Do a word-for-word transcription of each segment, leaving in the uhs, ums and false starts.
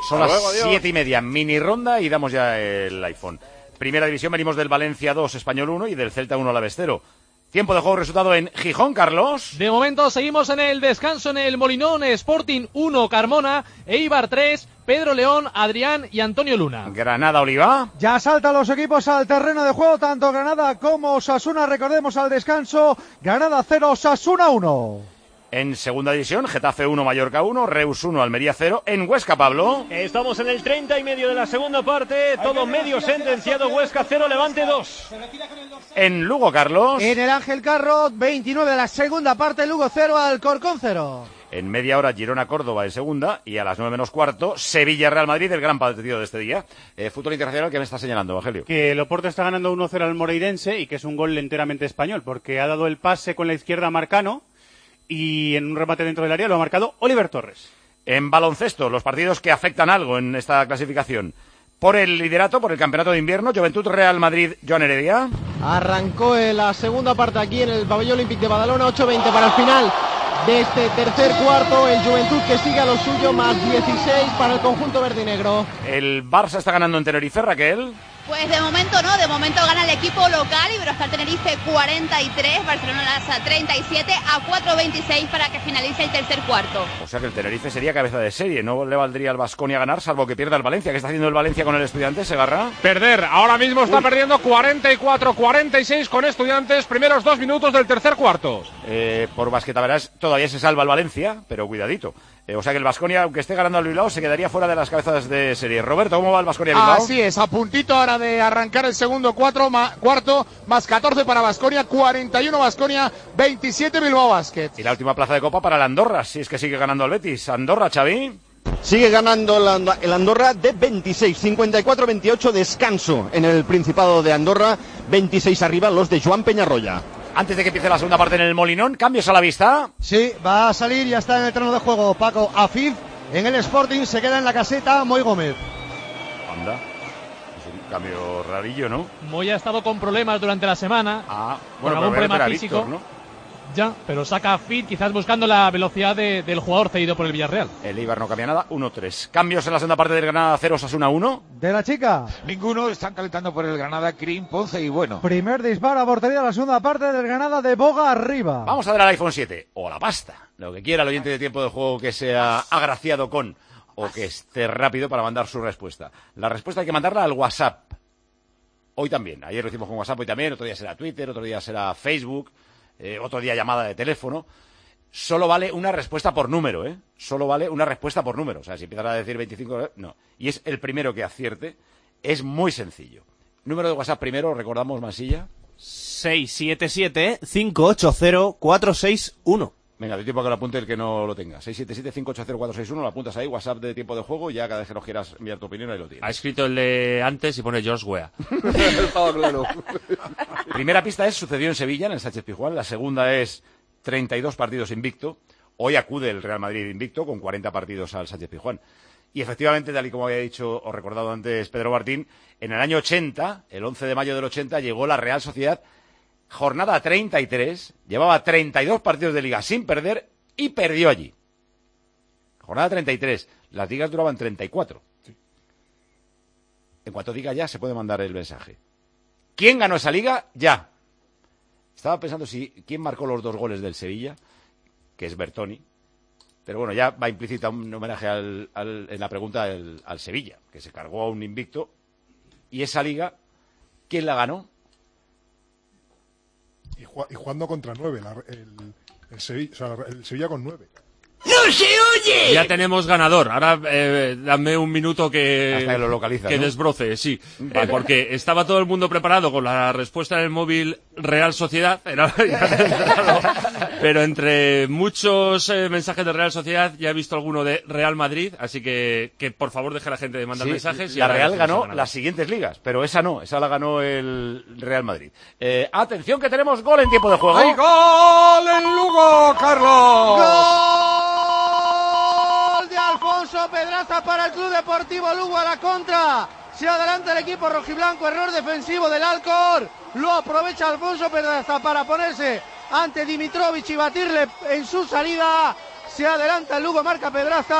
Son las siete y media, mini ronda y damos ya el iPhone. Primera división, venimos del Valencia dos, Español uno y del Celta uno, Alavés cero. Tiempo de juego, resultado en Gijón, Carlos. De momento seguimos en el descanso en el Molinón. Sporting uno, Carmona, Eibar tres, Pedro León, Adrián y Antonio Luna. Granada, Oliva. Ya saltan los equipos al terreno de juego, tanto Granada como Osasuna, recordemos al descanso, Granada cero, Osasuna uno. En segunda división, Getafe uno, Mallorca uno, Reus uno, Almería cero. En Huesca, Pablo. Estamos en el treinta y medio de la segunda parte, todo medio sentenciado, Huesca cero, Levante dos. En Lugo, Carlos. En el Ángel Carro, veintinueve de la segunda parte, Lugo cero, Alcorcón cero. En media hora, Girona, Córdoba en segunda. Y a las nueve menos cuarto, Sevilla, Real Madrid, el gran partido de este día. Eh, fútbol internacional, ¿qué me está señalando, Evangelio? Que el Oporto está ganando uno cero al Moreirense y que es un gol enteramente español, porque ha dado el pase con la izquierda a Marcano y en un remate dentro del área lo ha marcado Oliver Torres. En baloncesto, los partidos que afectan algo en esta clasificación. Por el liderato, por el campeonato de invierno, Juventud, Real Madrid, Joan Heredia. Arrancó en la segunda parte aquí en el pabellón Olímpic de Badalona, ocho veinte para el final de este tercer cuarto. El Juventud que sigue a lo suyo, más dieciséis para el conjunto verde y negro. El Barça está ganando en Tenerife, Raquel. Pues de momento no, de momento gana el equipo local, Iberostar Tenerife cuarenta y tres, Barcelona Lassa treinta y siete, a cuatro veintiséis para que finalice el tercer cuarto. O sea que el Tenerife sería cabeza de serie, no le valdría al Baskonia ganar, salvo que pierda el Valencia. ¿Qué está haciendo el Valencia con el Estudiantes, Segarra? Perder, ahora mismo está Uy. perdiendo cuarenta y cuatro cuarenta y seis con Estudiantes, primeros dos minutos del tercer cuarto. Eh, por basquetaveras todavía se salva el Valencia, pero cuidadito. Eh, o sea que el Baskonia, aunque esté ganando al Bilbao, se quedaría fuera de las cabezas de serie. Roberto, ¿cómo va el Baskonia Bilbao? Así es, a puntito ahora de arrancar el segundo cuatro, ma, cuarto, más catorce para Baskonia, cuarenta y uno Baskonia, veintisiete Bilbao Basket. Y la última plaza de Copa para el Andorra, si es que sigue ganando el Betis. Andorra, Xavi. Sigue ganando el Andorra de veintiséis, cincuenta y cuatro veintiocho, descanso en el Principado de Andorra, veintiséis arriba los de Joan Peñarroya. Antes de que empiece la segunda parte en el Molinón, cambios a la vista. Sí, va a salir, ya está en el terreno de juego Paco Afif. En el Sporting se queda en la caseta Moy Gómez. Anda, es un cambio rarillo, ¿no? Moy ha estado con problemas durante la semana. Ah, bueno, con algún problema Víctor, físico. ¿no? Ya, pero saca fit, quizás buscando la velocidad de, del jugador cedido por el Villarreal. El Eibar no cambia nada, uno tres. Cambios en la segunda parte del Granada cero, Osasuna uno. De la chica. Ninguno, están calentando por el Granada, Crim, Ponce y bueno. Primer disparo a portería de la segunda parte del Granada de Boga arriba. Vamos a ver al iPhone siete, o la pasta, lo que quiera el oyente de tiempo de juego que sea agraciado con, o que esté rápido para mandar su respuesta. La respuesta hay que mandarla al WhatsApp. Hoy también, ayer lo hicimos con WhatsApp, hoy también, otro día será Twitter, otro día será Facebook. Eh, otro día llamada de teléfono. Solo vale una respuesta por número, ¿eh? Solo vale una respuesta por número. O sea, si empiezas a decir veinticinco, no. Y es el primero que acierte. Es muy sencillo. Número de WhatsApp primero, recordamos, Masilla. seis siete siete, cinco ocho cero, cuatro seis uno. Venga, de tiempo que lo apunte el que no lo tenga. seis siete siete, cinco ocho cero, cuatro seis uno, lo apuntas ahí, WhatsApp de tiempo de juego, y ya cada vez que nos quieras enviar tu opinión, ahí lo tienes. Ha escrito el de antes y pone George Weah. Claro. Primera pista es, sucedió en Sevilla, en el Sánchez Pizjuán. La segunda es, treinta y dos partidos invicto. Hoy acude el Real Madrid invicto, con cuarenta partidos al Sánchez Pizjuán. Y efectivamente, tal y como había dicho o recordado antes Pedro Martín, en el año ochenta, el once de mayo del ochenta, llegó la Real Sociedad, jornada treinta y tres, llevaba treinta y dos partidos de liga sin perder y perdió allí. Jornada treinta y tres, las ligas duraban treinta y cuatro. Sí. En cuanto diga ya, se puede mandar el mensaje. ¿Quién ganó esa liga? Ya. Estaba pensando si quién marcó los dos goles del Sevilla, que es Bertoni. Pero bueno, ya va implícita un homenaje al, al, en la pregunta al, al Sevilla, que se cargó a un invicto. Y esa liga, ¿quién la ganó? Y, ju y jugando contra nueve, la, el, el, Sevilla, o sea, el Sevilla con nueve. ¡No se oye! Ya tenemos ganador. Ahora eh, dame un minuto que, Hasta que lo localiza, que ¿no? desbroce, sí. Vale. Eh, porque estaba todo el mundo preparado con la respuesta en el móvil Real Sociedad. Era, pero entre muchos eh, mensajes de Real Sociedad ya he visto alguno de Real Madrid. Así que, que por favor deje a la gente de mandar sí, mensajes. Y la Real ganó ganador. las siguientes ligas, pero esa no, esa la ganó el Real Madrid. Eh, atención que tenemos gol en tiempo de juego. ¡Hay gol en Lugo, Carlos! ¡Gol de Alfonso Pedraza para el Club Deportivo Lugo a la contra! Se adelanta el equipo rojiblanco, error defensivo del Alcor. Lo aprovecha Alfonso Pedraza para ponerse ante Dimitrovic y batirle en su salida. Se adelanta el Lugo, marca Pedraza.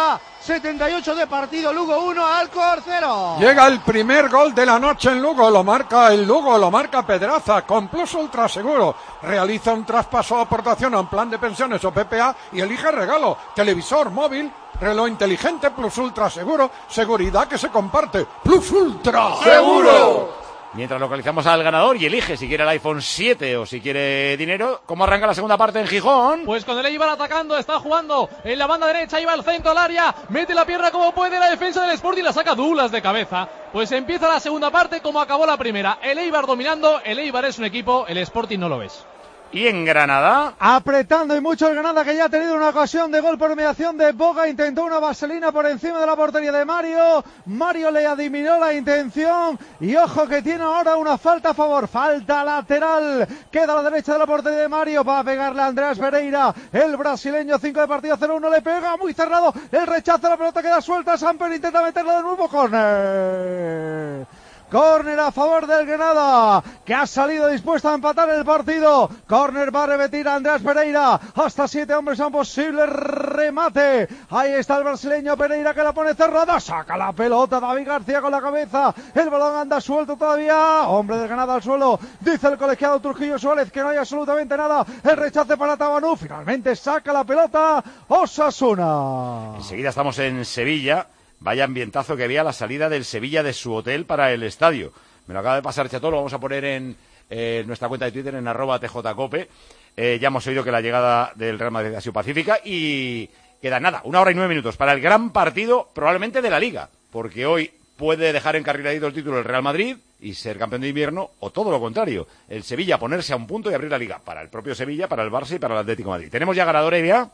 setenta y ocho de partido, Lugo uno, Alcor cero. Llega el primer gol de la noche en Lugo, lo marca el Lugo, lo marca Pedraza, con Plus Ultra Seguro. Realiza un traspaso o aportación a un plan de pensiones o P P A y elige regalo, televisor, móvil, reloj inteligente, Plus Ultra Seguro, seguridad que se comparte. Plus Ultra Seguro. Mientras localizamos al ganador y elige si quiere el iPhone siete o si quiere dinero. ¿Cómo arranca la segunda parte en Gijón? Pues con el Eibar atacando, está jugando en la banda derecha, iba al centro al área, mete la pierna como puede, la defensa del Sporting la saca Dulas de cabeza. Pues empieza la segunda parte como acabó la primera. El Eibar dominando, el Eibar es un equipo, el Sporting no lo ves. ¿Y en Granada? Apretando y mucho el Granada, que ya ha tenido una ocasión de gol por mediación de Boga. Intentó una vaselina por encima de la portería de Mario. Mario le adivinó la intención. Y ojo que tiene ahora una falta a favor. Falta lateral. Queda a la derecha de la portería de Mario. Va a pegarle a Andrés Pereira. El brasileño, cinco de partido, cero uno. Le pega muy cerrado. El rechazo, la pelota queda suelta. Samper intenta meterla de nuevo. Córner. Córner a favor del Granada, que ha salido dispuesto a empatar el partido. Córner va a repetir a Andrés Pereira. Hasta siete hombres a un posible remate. Ahí está el brasileño Pereira, que la pone cerrada. Saca la pelota David García con la cabeza. El balón anda suelto todavía. Hombre del Granada al suelo. Dice el colegiado Trujillo Suárez que no hay absolutamente nada. El rechace para Tabanú. Finalmente saca la pelota Osasuna. Enseguida estamos en Sevilla. Vaya ambientazo que había a la salida del Sevilla de su hotel para el estadio. Me lo acaba de pasar Chato, lo vamos a poner en eh, nuestra cuenta de Twitter, en arroba tjcope. Eh, ya hemos oído que la llegada del Real Madrid ha sido pacífica y queda nada, una hora y nueve minutos para el gran partido probablemente de la Liga, porque hoy puede dejar encarriladito el título el Real Madrid y ser campeón de invierno, o todo lo contrario, el Sevilla ponerse a un punto y abrir la Liga para el propio Sevilla, para el Barça y para el Atlético de Madrid. ¿Tenemos ya ganador, Evia?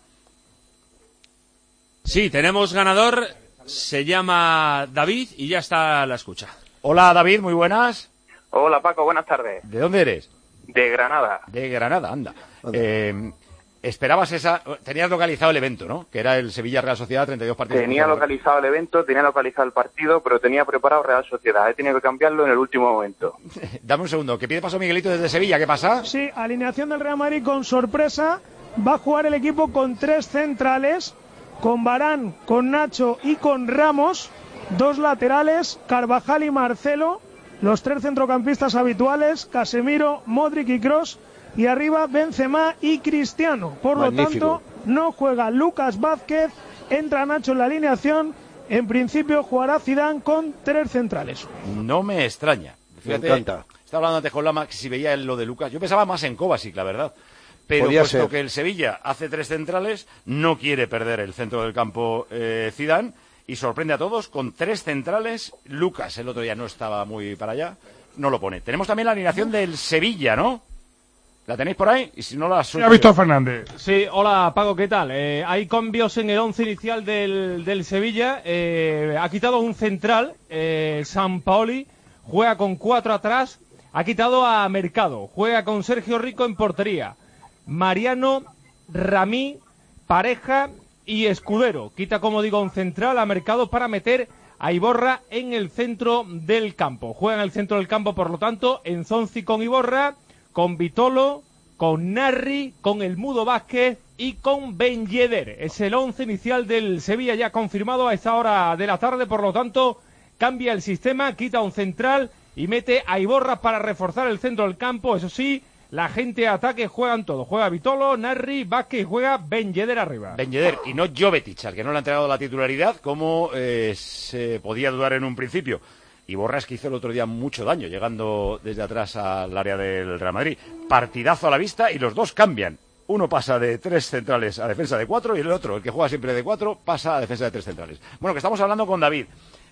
Sí, tenemos ganador. Se llama David y ya está a la escucha. Hola David, muy buenas. Hola Paco, buenas tardes. ¿De dónde eres? De Granada. De Granada, anda. Eh, esperabas esa... Tenías localizado el evento, ¿no? Que era el Sevilla Real Sociedad, treinta y dos partidos. Tenía localizado el evento, tenía localizado el partido, pero tenía preparado Real Sociedad. He tenido que cambiarlo en el último momento. Dame un segundo, que pide paso Miguelito desde Sevilla, ¿qué pasa? Sí, alineación del Real Madrid con sorpresa. Va a jugar el equipo con tres centrales, con Varane, con Nacho y con Ramos, dos laterales, Carvajal y Marcelo, los tres centrocampistas habituales, Casemiro, Modric y Kroos, y arriba Benzema y Cristiano. Por Magnífico. Lo tanto, no juega Lucas Vázquez, entra Nacho en la alineación, en principio jugará Zidane con tres centrales. No me extraña. Fíjate, me encanta. Estaba hablando antes con Lama que si veía lo de Lucas, yo pensaba más en Kovacic, la verdad. Pero Podía puesto ser. que el Sevilla hace tres centrales, no quiere perder el centro del campo eh, Zidane y sorprende a todos con tres centrales. Lucas, el otro día no estaba muy para allá, no lo pone. Tenemos también la alineación del Sevilla, ¿no? ¿La tenéis por ahí? Y si no la suelto. Sí, Víctor Fernández. Sí, hola Paco, ¿qué tal? Eh, hay cambios en el once inicial del, del Sevilla. Eh, ha quitado un central, eh, Sampaoli, juega con cuatro atrás. Ha quitado a Mercado, juega con Sergio Rico en portería. Mariano, Ramí, Pareja y Escudero. Quita, como digo, un central a Mercado para meter a Iborra en el centro del campo. Juega en el centro del campo, por lo tanto, Enzonzi con Iborra, con Vitolo, con Narri, con el Mudo Vázquez y con Ben Yedder. Es el once inicial del Sevilla ya confirmado a esta hora de la tarde, por lo tanto, cambia el sistema, quita un central y mete a Iborra para reforzar el centro del campo. Eso sí, la gente de ataque juegan todo. Juega Vitolo, Narri, Vázquez y juega Ben Yedder arriba. Ben Yedder y no Jovetic, al que no le ha entregado la titularidad, como eh, se podía dudar en un principio. Iborra es que hizo el otro día mucho daño, llegando desde atrás al área del Real Madrid. Partidazo a la vista y los dos cambian. Uno pasa de tres centrales a defensa de cuatro y el otro, el que juega siempre de cuatro, pasa a defensa de tres centrales. Bueno, que estamos hablando con David.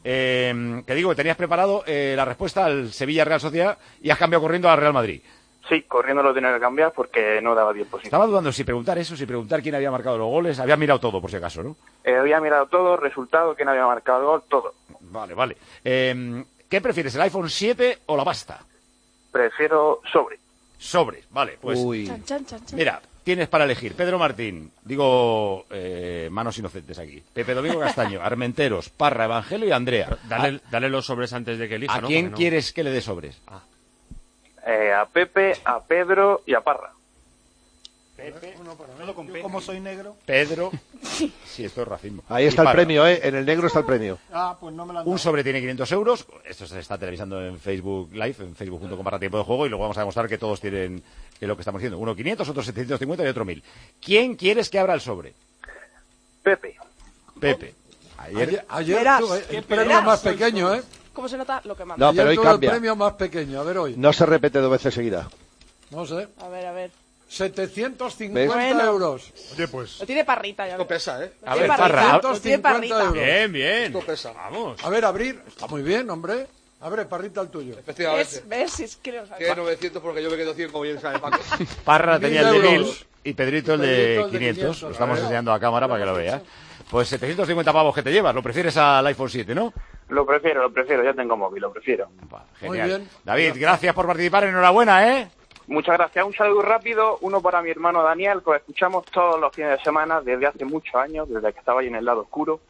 Eh, que digo, que tenías preparado eh, la respuesta al Sevilla Real Sociedad y has cambiado corriendo al Real Madrid. Sí, corriendo lo tenía que cambiar porque no daba tiempo. Sí. Estaba dudando si preguntar eso, si preguntar quién había marcado los goles. Había mirado todo, por si acaso, ¿no? Eh, había mirado todo, resultado, quién había marcado el gol, todo. Vale, vale. Eh, ¿Qué prefieres, el iPhone siete o la pasta? Prefiero sobre. Sobre, vale, pues... Uy. Chan, chan, chan, chan. Mira, tienes para elegir Pedro Martín, digo, eh, manos inocentes aquí, Pepe Domingo Castaño, Armenteros, Parra, Evangelio y Andrea. Dale, a, dale los sobres antes de que elija, ¿A ¿no? quién no... quieres que le dé sobres? Ah. Eh, a Pepe, a Pedro y a Parra. Pepe. Uno para mí. Yo, como soy negro. Pedro. Sí, esto es racismo. Ahí está el premio, ¿eh? En el negro está el premio. Ah, pues no me lo han dado. Un sobre tiene quinientos euros. Esto se está televisando en Facebook Live, en facebook punto com barra tiempo de juego, y luego vamos a demostrar que todos tienen que lo que estamos diciendo. Uno quinientos, otro setecientos cincuenta y otro mil. ¿Quién quieres que abra el sobre? Pepe. Pepe. Ayer, ayer, ayer Verás, tuve el que premio verás. más pequeño, ¿eh? ¿Cómo se nota lo que manda? No, Ayer pero hoy tuve cambia. el premio más pequeño. A ver hoy. No se repite dos veces seguida. No sé. A ver, a ver. setecientos cincuenta Bueno. euros. Oye, pues. Lo tiene Parrita ya. Esto pesa, ¿eh? Lo tiene Parrita. Lo tiene Parrita. euros. Bien, bien. Esto pesa. Vamos. A ver, abrir. Está muy bien, hombre. Abre, Parrita, el tuyo. Efectivamente. ¿Ves? ¿Ves? Es que lo sabes. Tiene novecientos porque yo me quedo cien, como bien sabe Paco. Parra tenía el de Mil mil euros. y Pedrito el Pedrito de el de quinientos. quinientos. Lo estamos A ver. enseñando a cámara para que lo veas. Pues setecientos cincuenta pavos que te llevas. Lo prefieres al iPhone siete, ¿no? Lo prefiero, lo prefiero. Ya tengo móvil, lo prefiero. Genial. bien. David, gracias por participar. Enhorabuena, ¿eh? Muchas gracias. Un saludo rápido, uno para mi hermano Daniel, que lo escuchamos todos los fines de semana desde hace muchos años, desde que estaba ahí en el lado oscuro.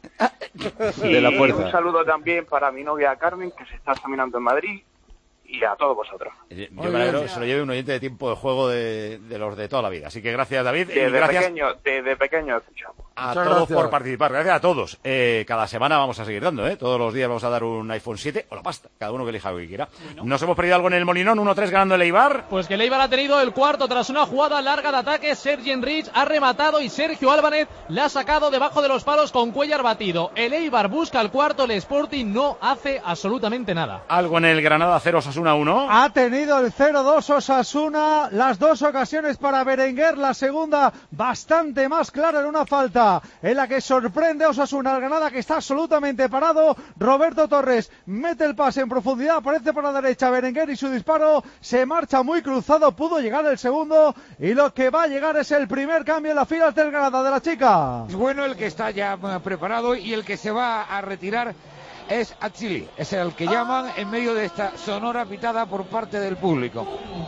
Y De la puerta. un saludo también para mi novia Carmen, que se está examinando en Madrid, y a todos vosotros. Yo me alegro, se lo lleve un oyente de tiempo de juego de, de los de toda la vida. Así que gracias, David. Y Desde gracias pequeño, desde pequeño escuchamos. a Muchas todos gracias. por participar. Gracias a todos. Eh, cada semana vamos a seguir dando, ¿eh? Todos los días vamos a dar un iPhone siete o la pasta. Cada uno que elija lo que quiera. Nos hemos perdido algo en el Molinón. uno tres ganando el Eibar. Pues que el Eibar ha tenido el cuarto tras una jugada larga de ataque. Sergi Enrich ha rematado y Sergio Álvarez la ha sacado debajo de los palos con Cuellar batido. El Eibar busca el cuarto, el Sporting no hace absolutamente nada. Algo en el Granada cero Osasuna uno. Ha tenido el cero dos Osasuna, las dos ocasiones para Berenguer, la segunda bastante más clara en una falta en la que sorprende a Osasuna, el Granada que está absolutamente parado. Roberto Torres mete el pase en profundidad, aparece por la derecha Berenguer y su disparo se marcha muy cruzado, pudo llegar el segundo y lo que va a llegar es el primer cambio en la fila del Granada de la chica. Es bueno el que está ya eh, preparado y el que se va a retirar es Achili, es el que llaman en medio de esta sonora pitada por parte del público.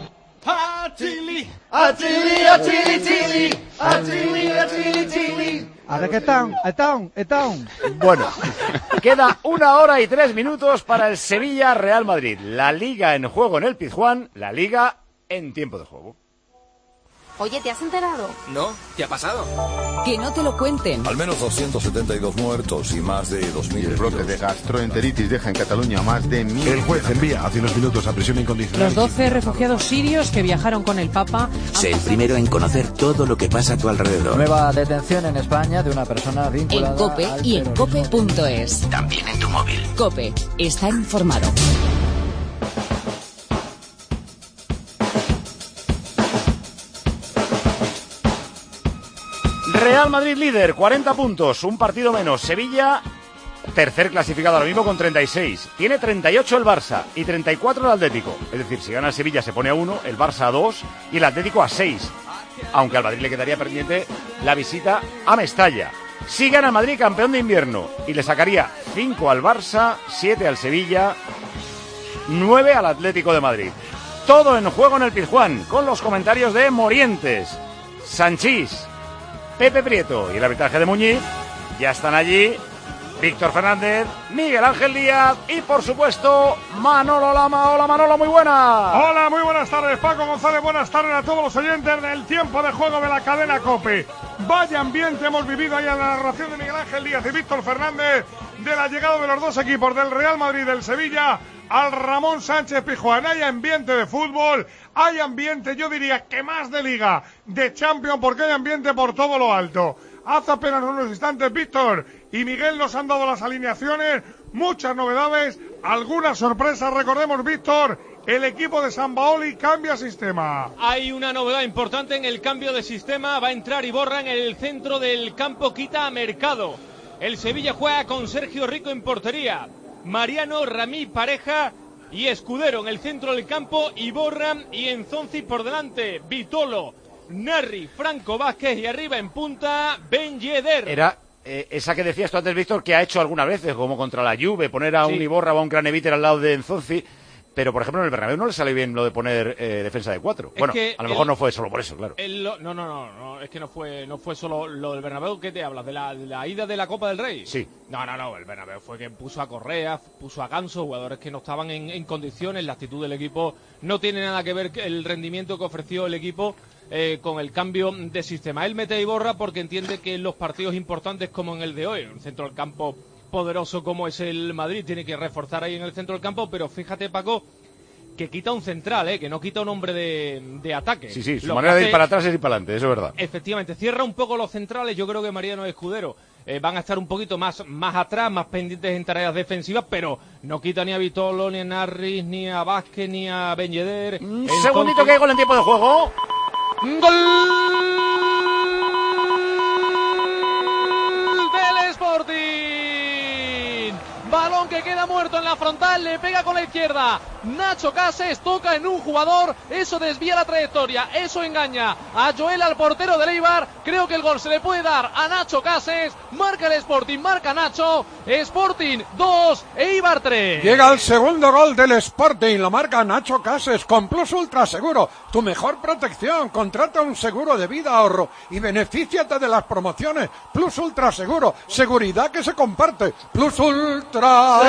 Achili, Achili, Achili, Achili, Achili, Achili, Achili. Ahora que están, están, están. Bueno, queda una hora y tres minutos para el Sevilla Real Madrid. La Liga en juego en el Pizjuán, la Liga en tiempo de juego. Oye, ¿te has enterado? No, ¿qué ha pasado? Que no te lo cuenten. Al menos doscientos setenta y dos muertos y más de dos mil. El brote de gastroenteritis deja en Cataluña más de mil. El juez envía hace unos minutos a prisión incondicional. Los doce refugiados sirios que viajaron con el Papa. Sé el primero en conocer todo lo que pasa a tu alrededor. Nueva detención en España de una persona vinculada en COPE al y en cope punto es. También en tu móvil. COPE. Está informado. Real Madrid líder, cuarenta puntos, un partido menos. Sevilla, tercer clasificado ahora mismo con treinta y seis. Tiene treinta y ocho el Barça y treinta y cuatro el Atlético. Es decir, si gana el Sevilla se pone a uno, el Barça a dos y el Atlético a seis. Aunque al Madrid le quedaría pendiente la visita a Mestalla. Si gana el Madrid, campeón de invierno, y le sacaría cinco al Barça, siete al Sevilla, nueve al Atlético de Madrid. Todo en juego en el Pizjuán, con los comentarios de Morientes, Sanchís, Pepe Prieto y el arbitraje de Muñiz. Ya están allí Víctor Fernández, Miguel Ángel Díaz y, por supuesto, Manolo Lama. Hola, Manolo, muy buena. Hola, muy buenas tardes, Paco González. Buenas tardes a todos los oyentes del tiempo de juego de la cadena COPE. Vaya ambiente hemos vivido ahí en la narración de Miguel Ángel Díaz y Víctor Fernández de la llegada de los dos equipos del Real Madrid y del Sevilla al Ramón Sánchez Pizjuán. Hay ambiente de fútbol, hay ambiente, yo diría que más de Liga, de Champions, porque hay ambiente por todo lo alto. Hace apenas unos instantes Víctor y Miguel nos han dado las alineaciones, muchas novedades, algunas sorpresas. Recordemos, Víctor, el equipo de Sampaoli cambia sistema. Hay una novedad importante en el cambio de sistema. Va a entrar Iborra en el centro del campo, quita a Mercado. El Sevilla juega con Sergio Rico en portería, Mariano, Ramí, Pareja y Escudero en el centro del campo, Iborra y Enzonzi por delante, Vitolo, Narri, Franco Vázquez y arriba en punta Ben Yedder. Era eh, esa que decías tú antes, Víctor, que ha hecho algunas veces, como contra la Juve, poner a sí. un Iborra o a un Craneviter al lado de Enzonzi. Pero, por ejemplo, en el Bernabéu no le sale bien lo de poner eh, defensa de cuatro. Bueno, a lo mejor el, no fue solo por eso, claro. El, no, no, no, no, es que no fue no fue solo lo del Bernabéu. ¿Qué te hablas? ¿De la, de la ida de la Copa del Rey? Sí. No, no, no, el Bernabéu fue que puso a Correa, puso a Ganso, jugadores que no estaban en, en condiciones, la actitud del equipo no tiene nada que ver el rendimiento que ofreció el equipo eh, con el cambio de sistema. Él mete y borra porque entiende que en los partidos importantes como en el de hoy, en el centro del campo poderoso como es el Madrid, tiene que reforzar ahí en el centro del campo, pero fíjate, Paco, que quita un central, ¿eh? Que no quita un hombre de, de ataque. Sí, sí, su Lo manera de hace, ir para atrás es ir para adelante, eso es verdad. Efectivamente, cierra un poco los centrales. Yo creo que Mariano y Escudero eh, van a estar un poquito más, más atrás, más pendientes en tareas defensivas, pero no quita ni a Vitolo, ni a Narris, ni a Vázquez, ni a Ben Yedder. Un Entonces... segundito que hay gol en tiempo de juego. ¡Gol del Sporting! Balón que queda muerto en la frontal, le pega con la izquierda. Nacho Cases toca en un jugador, eso desvía la trayectoria, eso engaña a Joel, al portero del Eibar. Creo que el gol se le puede dar a Nacho Cases. Marca el Sporting, marca Nacho. Sporting dos, Eibar tres. Llega el segundo gol del Sporting, lo marca Nacho Cases con Plus Ultra Seguro. Tu mejor protección, contrata un seguro de vida, ahorro y benefíciate de las promociones. Plus Ultra Seguro, seguridad que se comparte. Plus Ultra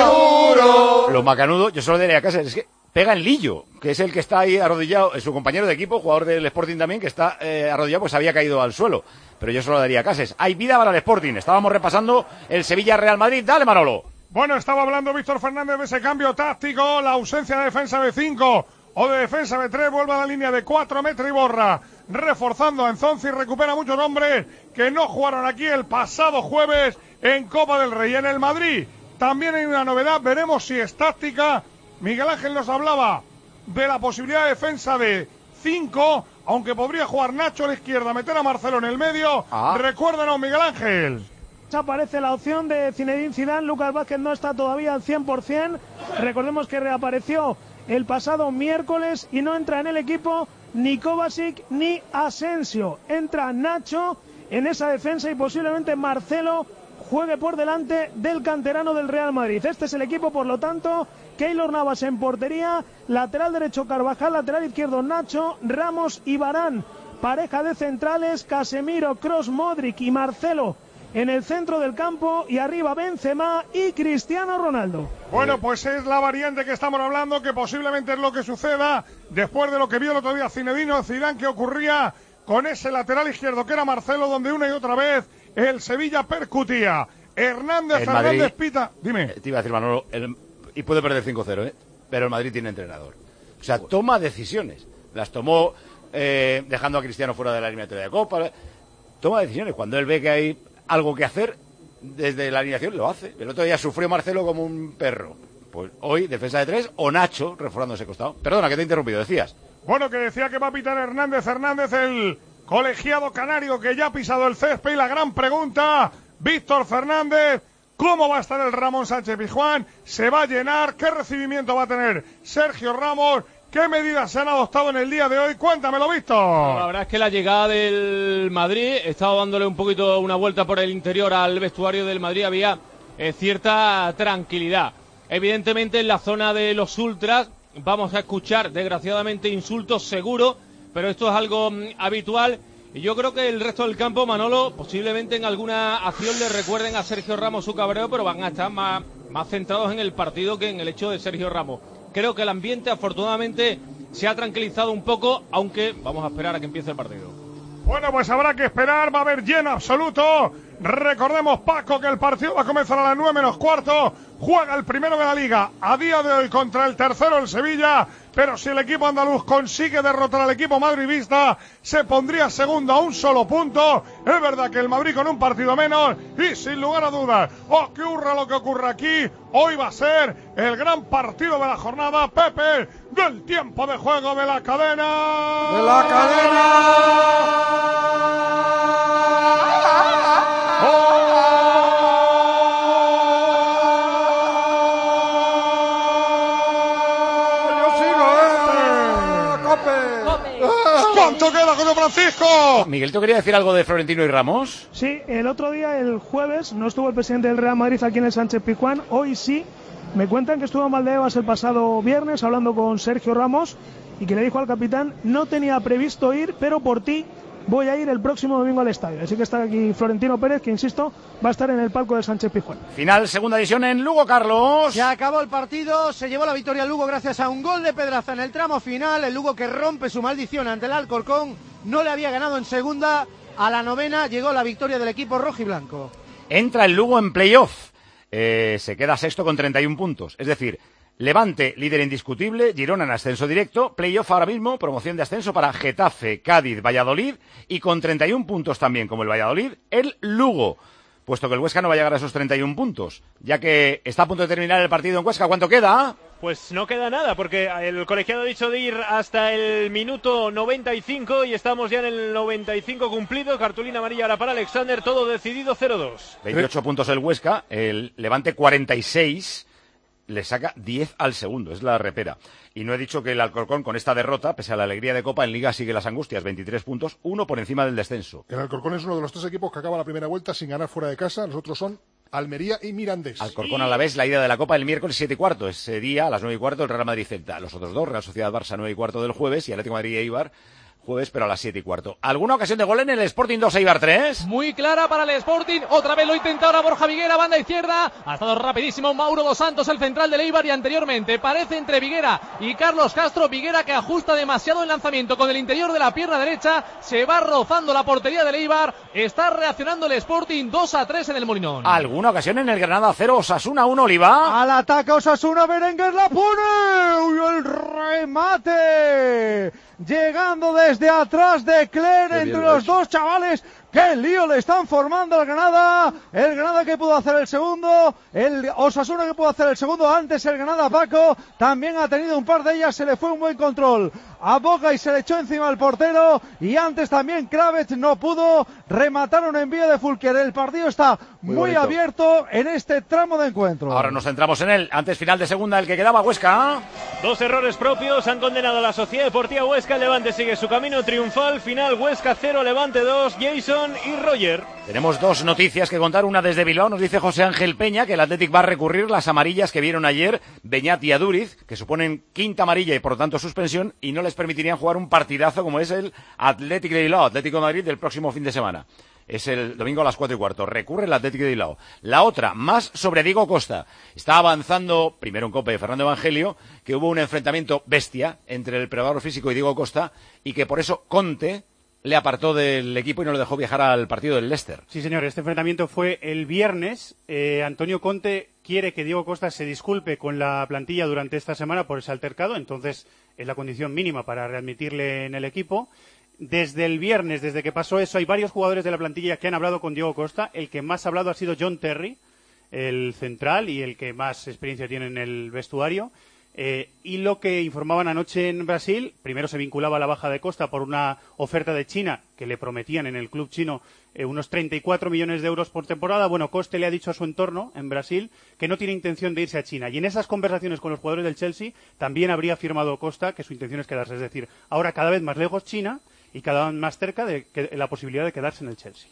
Seguro. Lo macanudo, yo solo diría a Cases, es que pega en Lillo, que es el que está ahí arrodillado, es su compañero de equipo, jugador del Sporting también, que está eh, arrodillado, pues había caído al suelo. Pero yo solo daría a Cases. Hay vida para el Sporting. Estábamos repasando el Sevilla-Real Madrid. Dale, Manolo. Bueno, estaba hablando Víctor Fernández de ese cambio táctico, la ausencia de defensa de cinco o de defensa de tres, vuelve a la línea de cuatro, mete y borra, reforzando a Enzonzi, recupera muchos hombres que no jugaron aquí el pasado jueves en Copa del Rey. En el Madrid también hay una novedad, veremos si es táctica. Miguel Ángel nos hablaba de la posibilidad de defensa de cinco, aunque podría jugar Nacho a la izquierda, meter a Marcelo en el medio. Ah. Recuérdanos, Miguel Ángel. Aparece la opción de Zinedine Zidane. Lucas Vázquez no está todavía al cien por ciento. Recordemos que reapareció el pasado miércoles y no entra en el equipo ni Kovacic ni Asensio. Entra Nacho en esa defensa y posiblemente Marcelo juegue por delante del canterano del Real Madrid. Este es el equipo, por lo tanto, Keylor Navas en portería, lateral derecho Carvajal, lateral izquierdo Nacho, Ramos y Varane, pareja de centrales Casemiro, Kroos, Modric y Marcelo en el centro del campo, y arriba Benzema y Cristiano Ronaldo. Bueno, pues es la variante que estamos hablando, que posiblemente es lo que suceda después de lo que vio el otro día Zinedine Zidane, que ocurría con ese lateral izquierdo que era Marcelo, donde una y otra vez el Sevilla percutía. Hernández, el Fernández, Madrid, Pita, dime. Te iba a decir, Manolo, el, y puede perder cinco cero, ¿eh? Pero el Madrid tiene entrenador. O sea, toma decisiones. Las tomó eh, dejando a Cristiano fuera de la eliminatoria de Copa. Toma decisiones. Cuando él ve que hay algo que hacer, desde la alineación lo hace. El otro día sufrió Marcelo como un perro. Pues hoy, defensa de tres, o Nacho, reforzando ese costado. Perdona, que te he interrumpido, decías. Bueno, que decía que va a pitar Hernández Hernández, el colegiado canario que ya ha pisado el césped. Y la gran pregunta, Víctor Fernández, ¿cómo va a estar el Ramón Sánchez Pizjuán? ¿Se va a llenar? ¿Qué recibimiento va a tener Sergio Ramos? ¿Qué medidas se han adoptado en el día de hoy? Cuéntamelo, Víctor. La verdad es que la llegada del Madrid, he estado dándole un poquito una vuelta por el interior al vestuario del Madrid, había eh, cierta tranquilidad. Evidentemente en la zona de los ultras vamos a escuchar, desgraciadamente, insultos seguro, pero esto es algo mm, habitual. Y yo creo que el resto del campo, Manolo, posiblemente en alguna acción le recuerden a Sergio Ramos su cabreo, pero van a estar más, más centrados en el partido que en el hecho de Sergio Ramos. Creo que el ambiente, afortunadamente, se ha tranquilizado un poco, aunque vamos a esperar a que empiece el partido. Bueno, pues habrá que esperar, va a haber lleno absoluto. Recordemos, Paco, que el partido va a comenzar a las nueve menos cuarto. Juega el primero de la Liga a día de hoy contra el tercero, el Sevilla. Pero si el equipo andaluz consigue derrotar al equipo madridista, se pondría segundo a un solo punto. Es verdad que el Madrid con un partido menos, y sin lugar a dudas, ocurra lo que ocurra aquí, hoy va a ser el gran partido de la jornada, Pepe, del tiempo de juego de la cadena. ¡De la cadena! ¿Cuánto queda, José Francisco? Miguel, ¿te quería decir algo de Florentino y Ramos? Sí, el otro día, el jueves, no estuvo el presidente del Real Madrid aquí en el Sánchez Pizjuán. Hoy sí Me cuentan que estuvo en Valdebebas el pasado viernes hablando con Sergio Ramos y que le dijo al capitán: no tenía previsto ir, pero por ti voy a ir el próximo domingo al estadio. Así que está aquí Florentino Pérez, que insisto, va a estar en el palco del Sánchez Pizjuán. Final, segunda división en Lugo, Carlos. Se acabó el partido, se llevó la victoria el Lugo gracias a un gol de Pedraza en el tramo final. El Lugo que rompe su maldición ante el Alcorcón, no le había ganado en segunda. A la novena llegó la victoria del equipo rojiblanco. Entra el Lugo en playoff. Eh, se queda sexto con treinta y un puntos. Es decir, Levante, líder indiscutible, Girona en ascenso directo, playoff ahora mismo, promoción de ascenso para Getafe, Cádiz, Valladolid, y con treinta y un puntos también, como el Valladolid, el Lugo, puesto que el Huesca no va a llegar a esos treinta y un puntos, ya que está a punto de terminar el partido en Huesca. ¿Cuánto queda? Pues no queda nada, porque el colegiado ha dicho de ir hasta el minuto noventa y cinco y estamos ya en el noventa y cinco cumplido. Cartulina amarilla ahora para Alexander, todo decidido cero dos. veintiocho puntos el Huesca, el Levante cuarenta y seis, le saca diez al segundo, es la repera. Y no he dicho que el Alcorcón con esta derrota, pese a la alegría de Copa, en Liga sigue las angustias, veintitrés puntos, uno por encima del descenso. El Alcorcón es uno de los tres equipos que acaba la primera vuelta sin ganar fuera de casa, los otros son Almería y Mirandés. Alcorcón a la vez, la ida de la Copa el miércoles siete y cuarto, ese día a las nueve y cuarto el Real Madrid-Celta. Los otros dos, Real Sociedad Barça nueve y cuarto del jueves y Atlético de Madrid e Eibar jueves, pero a las siete y cuarto. ¿Alguna ocasión de gol en el Sporting dos, Eibar tres? Muy clara para el Sporting, otra vez lo intenta ahora Borja Viguera, banda izquierda, ha estado rapidísimo Mauro Dos Santos, el central del Eibar, y anteriormente parece entre Viguera y Carlos Castro. Viguera que ajusta demasiado el lanzamiento con el interior de la pierna derecha, se va rozando la portería del Eibar, está reaccionando el Sporting dos a tres en el Molinón. ¿Alguna ocasión en el Granada cero, Osasuna uno, Oliva? Al ataque Osasuna, Berenguer la pone, uy, el remate, llegando desde atrás de Cler entre los dos chavales. ¡Qué lío le están formando al Granada! El Granada que pudo hacer el segundo, el Osasuna que pudo hacer el segundo, antes el Granada Paco también ha tenido un par de ellas, se le fue un buen control a Boca y se le echó encima al portero, y antes también Kravets no pudo rematar un envío de Fulker. El partido está muy, muy abierto en este tramo de encuentro. Ahora nos centramos en él, antes final de segunda, el que quedaba Huesca. Dos errores propios han condenado a la Sociedad Deportiva Huesca. El Levante sigue su camino triunfal, final Huesca cero, Levante dos, Jason y Roger. Tenemos dos noticias que contar, una desde Bilbao, nos dice José Ángel Peña que el Athletic va a recurrir las amarillas que vieron ayer Beñat y Aduriz, que suponen quinta amarilla y por lo tanto suspensión, y no les permitirían jugar un partidazo como es el Athletic de Bilbao, Atlético de Madrid del próximo fin de semana. Es el domingo a las cuatro y cuarto. Recurre el Atlético de Bilbao. La otra, más sobre Diego Costa. Está avanzando, primero en Copa de Fernando Evangelio, que hubo un enfrentamiento bestia entre el preparador físico y Diego Costa, y que por eso Conte le apartó del equipo y no lo dejó viajar al partido del Leicester. Sí, señor, este enfrentamiento fue el viernes. Eh, Antonio Conte quiere que Diego Costa se disculpe con la plantilla durante esta semana por ese altercado, entonces es la condición mínima para readmitirle en el equipo. Desde el viernes, desde que pasó eso, hay varios jugadores de la plantilla que han hablado con Diego Costa. El que más ha hablado ha sido John Terry, el central y el que más experiencia tiene en el vestuario. Eh, y lo que informaban anoche en Brasil, primero se vinculaba a la baja de Costa por una oferta de China que le prometían en el club chino eh, unos treinta y cuatro millones de euros por temporada. Bueno, Costa le ha dicho a su entorno en Brasil que no tiene intención de irse a China, y en esas conversaciones con los jugadores del Chelsea también habría afirmado Costa que su intención es quedarse, es decir, ahora cada vez más lejos China y cada vez más cerca de que, la posibilidad de quedarse en el Chelsea.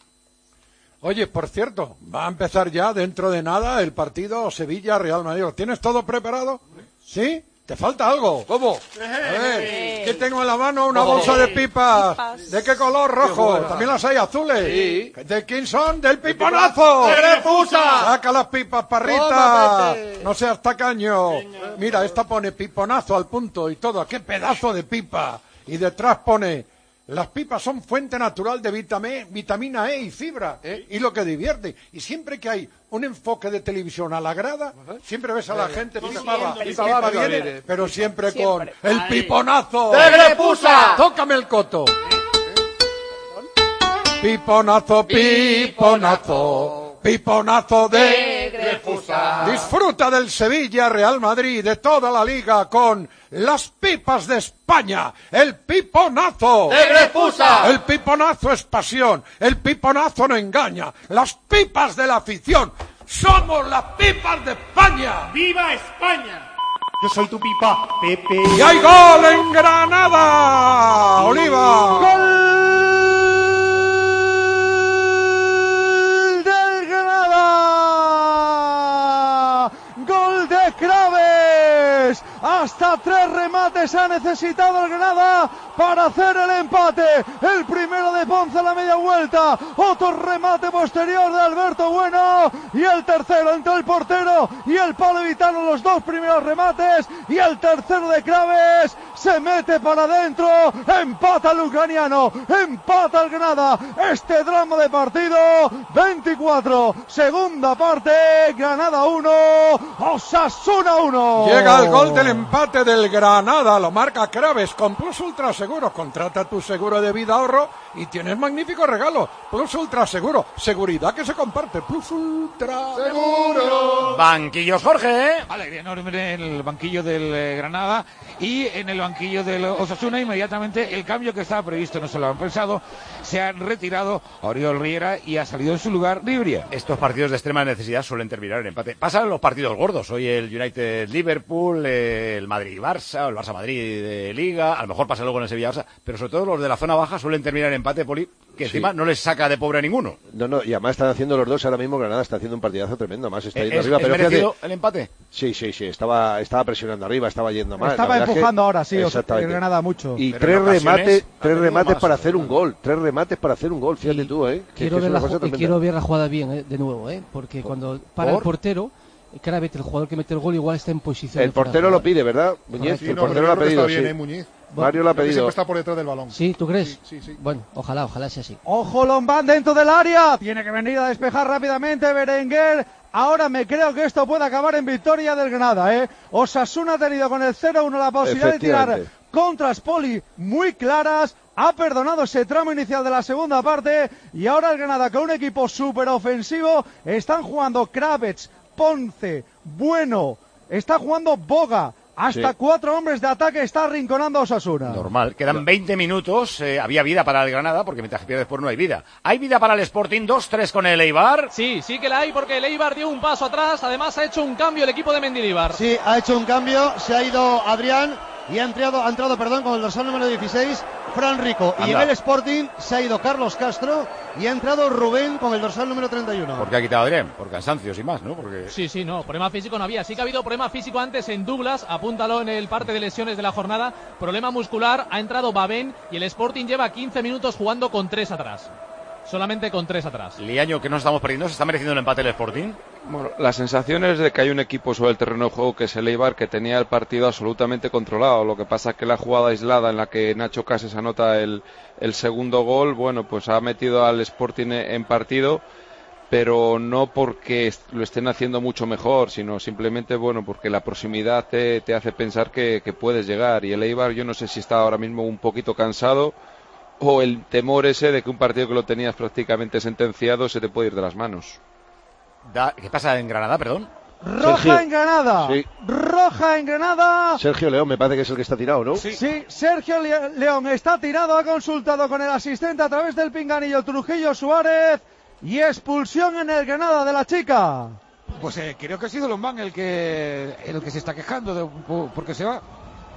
Oye, por cierto, va a empezar ya dentro de nada el partido Sevilla-Real Madrid. ¿Tienes todo preparado? ¿Sí? ¿Te falta algo? ¿Cómo? A ver, que tengo en la mano una bolsa de pipas. ¿De qué color? Rojo. También las hay azules. Sí. ¿De quién son? ¡Del piponazo! ¡De Grefusa! ¡Saca las pipas, parrita! No seas tacaño. Mira, esta pone piponazo al punto y todo. ¡Qué pedazo de pipa! Y detrás pone: las pipas son fuente natural de vitamina, vitamina E y fibra, ¿eh? Y lo que divierte. Y siempre que hay un enfoque de televisión a la grada, siempre ves a la gente pipa, pipa viene, pero siempre, siempre con el Ahí. Piponazo de Grefusa. Tócame el coto. Piponazo, piponazo, piponazo de Grefusa. Disfruta del Sevilla, Real Madrid, de toda la liga con las pipas de España. El piponazo de Grefusa. El piponazo es pasión. El piponazo no engaña. Las pipas de la afición. Somos las pipas de España. ¡Viva España! Yo soy tu pipa, Pepe. Y hay gol en Granada. Oliva. ¡Gol del Granada! ¡Gol de de Craves. Hasta tres remates ha necesitado el Granada para hacer el empate. El primero de Ponce a la media vuelta, otro remate posterior de Alberto Bueno y el tercero entre el portero y el palo evitaron los dos primeros remates y el tercero de Craves se mete para adentro. Empata el ucraniano, empata el Granada. Este drama de partido, veinticuatro, segunda parte, Granada uno, Osasuna uno. Llega el gol del empate del Granada, lo marca Craves con Plus Ultra Seguro. Contrata tu seguro de vida ahorro y tienes magnífico regalo. Plus Ultra Seguro, seguridad que se comparte. Plus Ultra Seguro. Banquillos, Jorge. Alegría enorme en el banquillo del eh, Granada y en el banquillo del Osasuna. Inmediatamente el cambio que estaba previsto, no se lo han pensado, se han retirado a Oriol Riera y ha salido en su lugar Ribria. Estos partidos de extrema necesidad suelen terminar en empate. Pasan los partidos gordos. Hoy el United-Liverpool, eh, el Madrid-Barça, el Barça-Madrid de Liga. A lo mejor pasa luego en el Sevilla-Barça. Pero sobre todo los de la zona baja suelen terminar en empate, Poli, que encima sí. no les saca de pobre a ninguno. No, no, y además están haciendo los dos ahora mismo. Granada está haciendo un partidazo tremendo. Además está yendo ¿Es, arriba. ¿es pero merecido fíjate, el empate? Sí, sí, sí. Estaba, estaba presionando arriba, estaba yendo mal. Estaba empujando que, ahora, sí, el Granada mucho. Y pero tres remates, tres remates para hacer un gol. Tres remates para hacer un gol. Fíjate tú, ¿eh? Que, quiero, que ver la, y quiero ver la jugada bien, ¿eh? De nuevo, ¿eh? Porque ¿Por? cuando para ¿Por? el portero, claramente el jugador que mete el gol igual está en posición. El portero lo pide, ¿verdad, Muñiz? Sí, el no, portero lo ha pedido, bien, sí. ¿eh, Muñiz? Mario lo ha pedido. Siempre está por detrás del balón. Sí, ¿tú crees? Sí, sí, sí. Bueno, ojalá, ojalá sea así. Ojo, Lombán dentro del área. Tiene que venir a despejar rápidamente Berenguer. Ahora me creo que esto puede acabar en victoria del Granada, ¿eh? Osasuna ha tenido con el cero uno la posibilidad de tirar contras, Poli, muy claras. Ha perdonado ese tramo inicial de la segunda parte. Y ahora el Granada, con un equipo súper ofensivo, están jugando Kravets, Ponce, Bueno, está jugando Boga. Hasta sí. cuatro hombres de ataque está arrinconando a Osasuna. Normal. Quedan veinte minutos. Eh, había vida para el Granada, porque mientras que pierdes por no hay vida. ¿Hay vida para el Sporting? dos tres con el Eibar. Sí, sí que la hay, porque el Eibar dio un paso atrás. Además ha hecho un cambio el equipo de Mendilibar. Sí, ha hecho un cambio. Se ha ido Adrián y ha entrado, ha entrado perdón, con el dorsal número dieciséis, Fran Rico. Anda. Y en el Sporting se ha ido Carlos Castro y ha entrado Rubén con el dorsal número treinta y uno. ¿Por qué ha quitado a Adrián? Por cansancios y más, ¿no? Porque... Sí, sí, no, problema físico no había. Sí que ha habido problema físico antes en Douglas, apúntalo en el parte de lesiones de la jornada. Problema muscular, ha entrado Babén y el Sporting lleva quince minutos jugando con tres atrás. Solamente con tres atrás. Liaño, que no estamos perdiendo, ¿se está mereciendo el empate el Sporting? Bueno, la sensación es de que hay un equipo sobre el terreno de juego que es el Eibar, que tenía el partido absolutamente controlado. Lo que pasa es que la jugada aislada en la que Nacho Cases anota el, el segundo gol, bueno, pues ha metido al Sporting en partido, pero no porque lo estén haciendo mucho mejor, sino simplemente, bueno, porque la proximidad te, te hace pensar que, que puedes llegar. Y el Eibar, yo no sé si está ahora mismo un poquito cansado, o el temor ese de que un partido que lo tenías prácticamente sentenciado se te puede ir de las manos. Da, ¿Qué pasa en Granada, perdón? Roja Sergio. en Granada. Sí. Roja en Granada. Sergio León me parece que es el que está tirado, ¿no? Sí, sí Sergio Le- León está tirado, ha consultado con el asistente a través del pinganillo Trujillo Suárez y expulsión en el Granada de la chica. Pues eh, creo que ha sido Lombán el que el que se está quejando de, porque se va.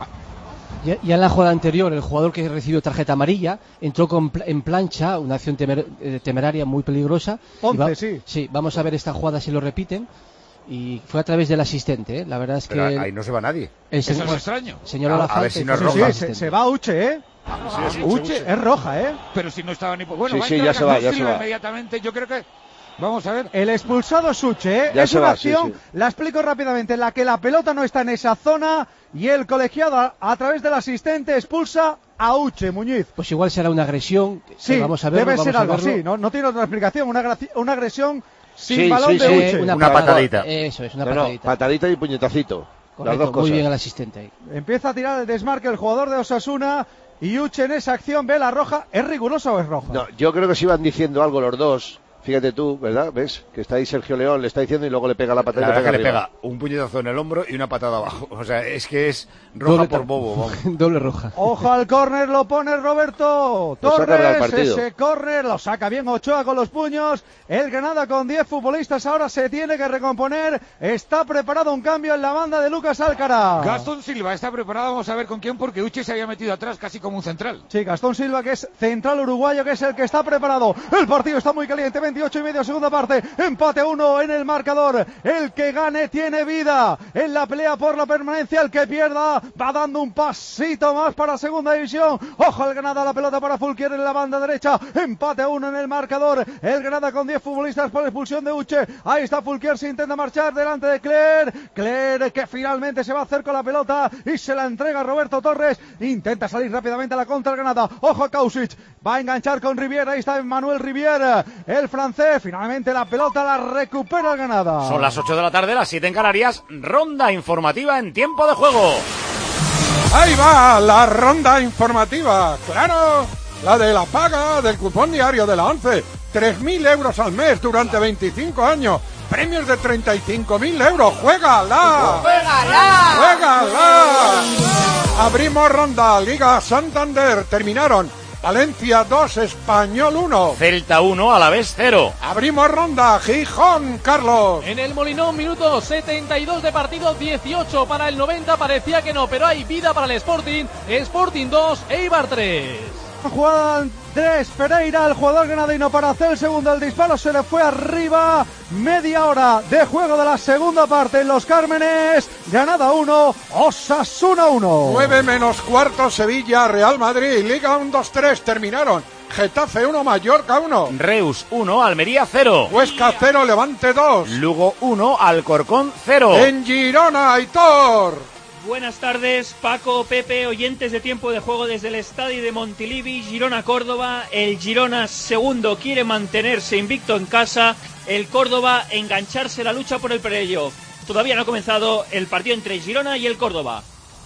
Ya, ya en la jugada anterior, el jugador que recibió tarjeta amarilla entró con, en plancha, una acción temer, eh, temeraria muy peligrosa. Ponce, va, sí. Sí, vamos a ver esta jugada si lo repiten. Y fue a través del asistente, ¿eh? La verdad es Pero que... ahí no se va nadie. El Eso es extraño. Señaló la a, falta. a ver si no es sí, roja. Sí, se, se va Uche, ¿eh? Ah, sí, Uche, Uche, es roja, ¿eh? Pero si no estaba ni... Bueno, sí, va a sí, entrar ya se va, ya Silva se va. Inmediatamente, yo creo que... Vamos a ver. El expulsado es Uche, ¿eh? Ya es se una va, acción, sí, sí. la explico rápidamente, en la que la pelota no está en esa zona y el colegiado a, a través del asistente expulsa a Uche, Muñiz. Pues igual será una agresión. Sí, vamos a verlo, debe vamos ser a algo verlo. así, ¿no? No tiene otra explicación, una, gra- una agresión sin sí, balón sí, de sí. Uche. Una, Una patadita. Eso es, una no, patadita. No, patadita y puñetacito. Correcto, las dos cosas. muy bien el asistente ahí. Empieza a tirar el desmarque el jugador de Osasuna y Uche en esa acción ve la roja. ¿Es rigurosa o es roja? No, yo creo que se iban diciendo algo los dos. Fíjate tú, ¿verdad? ¿Ves? Que está ahí Sergio León, le está diciendo y luego le pega la patada. La y le verdad pega que le arriba. pega un puñetazo en el hombro y una patada abajo. O sea, es que es roja Doble por tar- bobo. Vamos. Doble roja. Ojo al córner, lo pone Roberto Lo saca para el Torres, partido. ese córner lo saca bien Ochoa con los puños. El Granada con diez futbolistas ahora se tiene que recomponer. Está preparado un cambio en la banda de Lucas Alcaraz. Gastón Silva está preparado, vamos a ver con quién, porque Uche se había metido atrás casi como un central. Sí, Gastón Silva, que es central uruguayo, que es el que está preparado. El partido está muy caliente, veintiocho y medio, segunda parte, empate a uno en el marcador. El que gane tiene vida en la pelea por la permanencia, el que pierda va dando un pasito más para segunda división. Ojo el Granada, la pelota para Fulquier en la banda derecha, empate a uno en el marcador. El Granada con diez futbolistas por expulsión de Uche. Ahí está Fulquier, se intenta marchar delante de Cler. Cler que finalmente se va a hacer con la pelota y se la entrega a Roberto Torres. Intenta salir rápidamente a la contra el Granada. Ojo a Kausic, va a enganchar con Rivière. Ahí está Emmanuel Rivière, el francés. Finalmente la pelota la recupera el Granada. Son las ocho de la tarde, las siete en Canarias. Ronda informativa en tiempo de juego. Ahí va la ronda informativa. Claro, la de la paga del cupón diario de la ONCE. tres mil euros al mes durante veinticinco años. Premios de treinta y cinco mil euros. ¡Juégala! ¡Juégala! ¡Juégala! Abrimos ronda. Liga Santander. Terminaron Valencia dos, Español uno. Celta uno, Alavés cero. Abrimos ronda. Gijón, Carlos. En el Molinón, minuto setenta y dos de partido, dieciocho para el noventa. Parecía que no, pero hay vida para el Sporting. Sporting dos, Eibar tres. Jugada Andrés Pereira, el jugador granadino, para hacer el segundo. El disparo se le fue arriba. Media hora de juego de la segunda parte en Los Cármenes. Granada uno, Osasuna uno. nueve menos cuarto, Sevilla, Real Madrid. Liga uno dos tres, terminaron. Getafe uno, Mallorca uno. Reus uno, Almería cero. Huesca cero, Levante dos. Lugo uno, Alcorcón cero. En Girona, Aitor. Buenas tardes, Paco, Pepe, oyentes de tiempo de juego desde el estadio de Montilivi, Girona, Córdoba. El Girona segundo quiere mantenerse invicto en casa, el Córdoba engancharse en la lucha por el playoff. Todavía no ha comenzado el partido entre Girona y el Córdoba.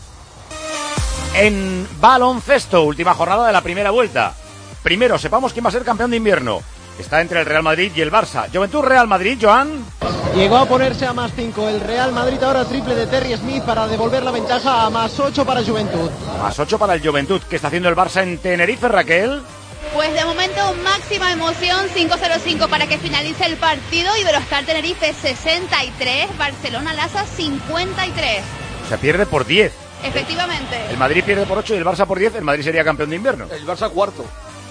En baloncesto, última jornada de la primera vuelta. Primero, sepamos quién va a ser campeón de invierno. Está entre el Real Madrid y el Barça. Juventud Real Madrid, Joan. Llegó a ponerse a más cinco el Real Madrid, ahora triple de Terry Smith para devolver la ventaja a más ocho para Juventud. Más ocho para el Juventud. ¿Qué está haciendo el Barça en Tenerife, Raquel? Pues de momento máxima emoción, cinco cero cinco para que finalice el partido. Iberostar Tenerife sesenta y tres, Barcelona Lassa cincuenta y tres. O sea, pierde por diez. Efectivamente. El Madrid pierde por ocho y el Barça por diez. El Madrid sería campeón de invierno. El Barça cuarto.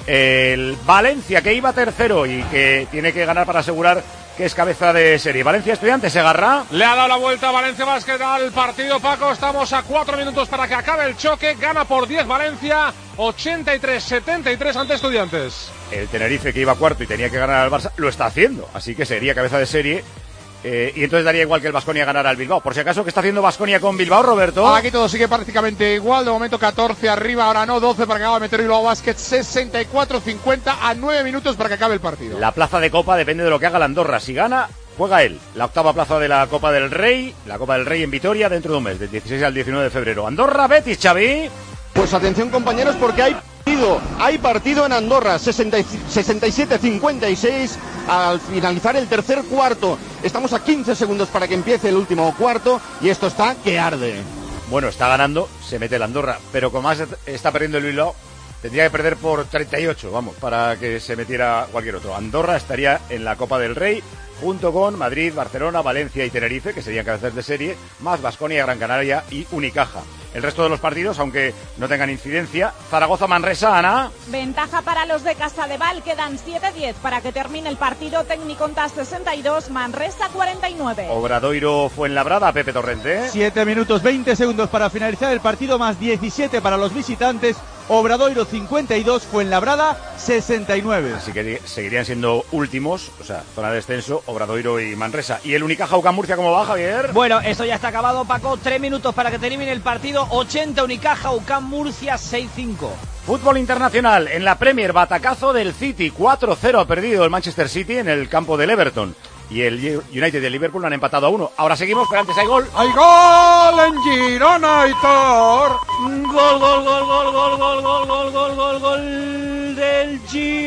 El Valencia, que iba tercero y que tiene que ganar para asegurar que es cabeza de serie. Valencia Estudiantes, ¿se agarra? Le ha dado la vuelta a Valencia Basket al partido, Paco. Estamos a cuatro minutos para que acabe el choque. Gana por diez Valencia, ochenta y tres setenta y tres ante Estudiantes. El Tenerife, que iba cuarto y tenía que ganar al Barça, lo está haciendo. Así que sería cabeza de serie. Eh, y entonces daría igual que el Baskonia ganara al Bilbao. Por si acaso, ¿qué está haciendo Baskonia con Bilbao, Roberto? Aquí todo sigue prácticamente igual. De momento catorce arriba, ahora no, doce para que acabe de meter Bilbao Basket, sesenta y cuatro cincuenta a nueve minutos para que acabe el partido. La plaza de Copa depende de lo que haga la Andorra. Si gana, juega él. La octava plaza de la Copa del Rey, la Copa del Rey en Vitoria dentro de un mes, del dieciséis al diecinueve de febrero. Andorra, Betis, Xavi. Pues atención, compañeros, porque hay partido, hay partido en Andorra, sesenta y siete cincuenta y seis al finalizar el tercer cuarto. Estamos a quince segundos para que empiece el último cuarto y esto está que arde. Bueno, está ganando, se mete el Andorra, pero como más está perdiendo el Bilbao, tendría que perder por treinta y ocho, vamos, para que se metiera cualquier otro. Andorra estaría en la Copa del Rey, junto con Madrid, Barcelona, Valencia y Tenerife, que serían cabezas de serie, más Baskonia, Gran Canaria y Unicaja. El resto de los partidos, aunque no tengan incidencia, Zaragoza-Manresa, Ana. Ventaja para los de Casadevall, quedan siete diez para que termine el partido. Tecnicontas sesenta y dos, Manresa cuarenta y nueve. Obradoiro Fuenlabrada, Pepe Torrente. siete minutos veinte segundos para finalizar el partido, más diecisiete para los visitantes. Obradoiro cincuenta y dos, Fuenlabrada sesenta y nueve. Así que seguirían siendo últimos, o sea, zona de descenso, Obradoiro y Manresa. ¿Y el Unicaja UCAM Murcia cómo va, Javier? Bueno, esto ya está acabado, Paco. Tres minutos para que termine el partido. ochenta Unicaja, UCAM Murcia seis cinco. Fútbol internacional. En la Premier, batacazo del City. cuatro cero ha perdido el Manchester City en el campo del Everton. Y el United y el Liverpool han empatado a uno. Ahora seguimos, pero antes hay gol. ¡Hay gol en Girona, Aitor! Gol, gol, gol, gol, gol, gol, gol, gol, gol, gol, gol del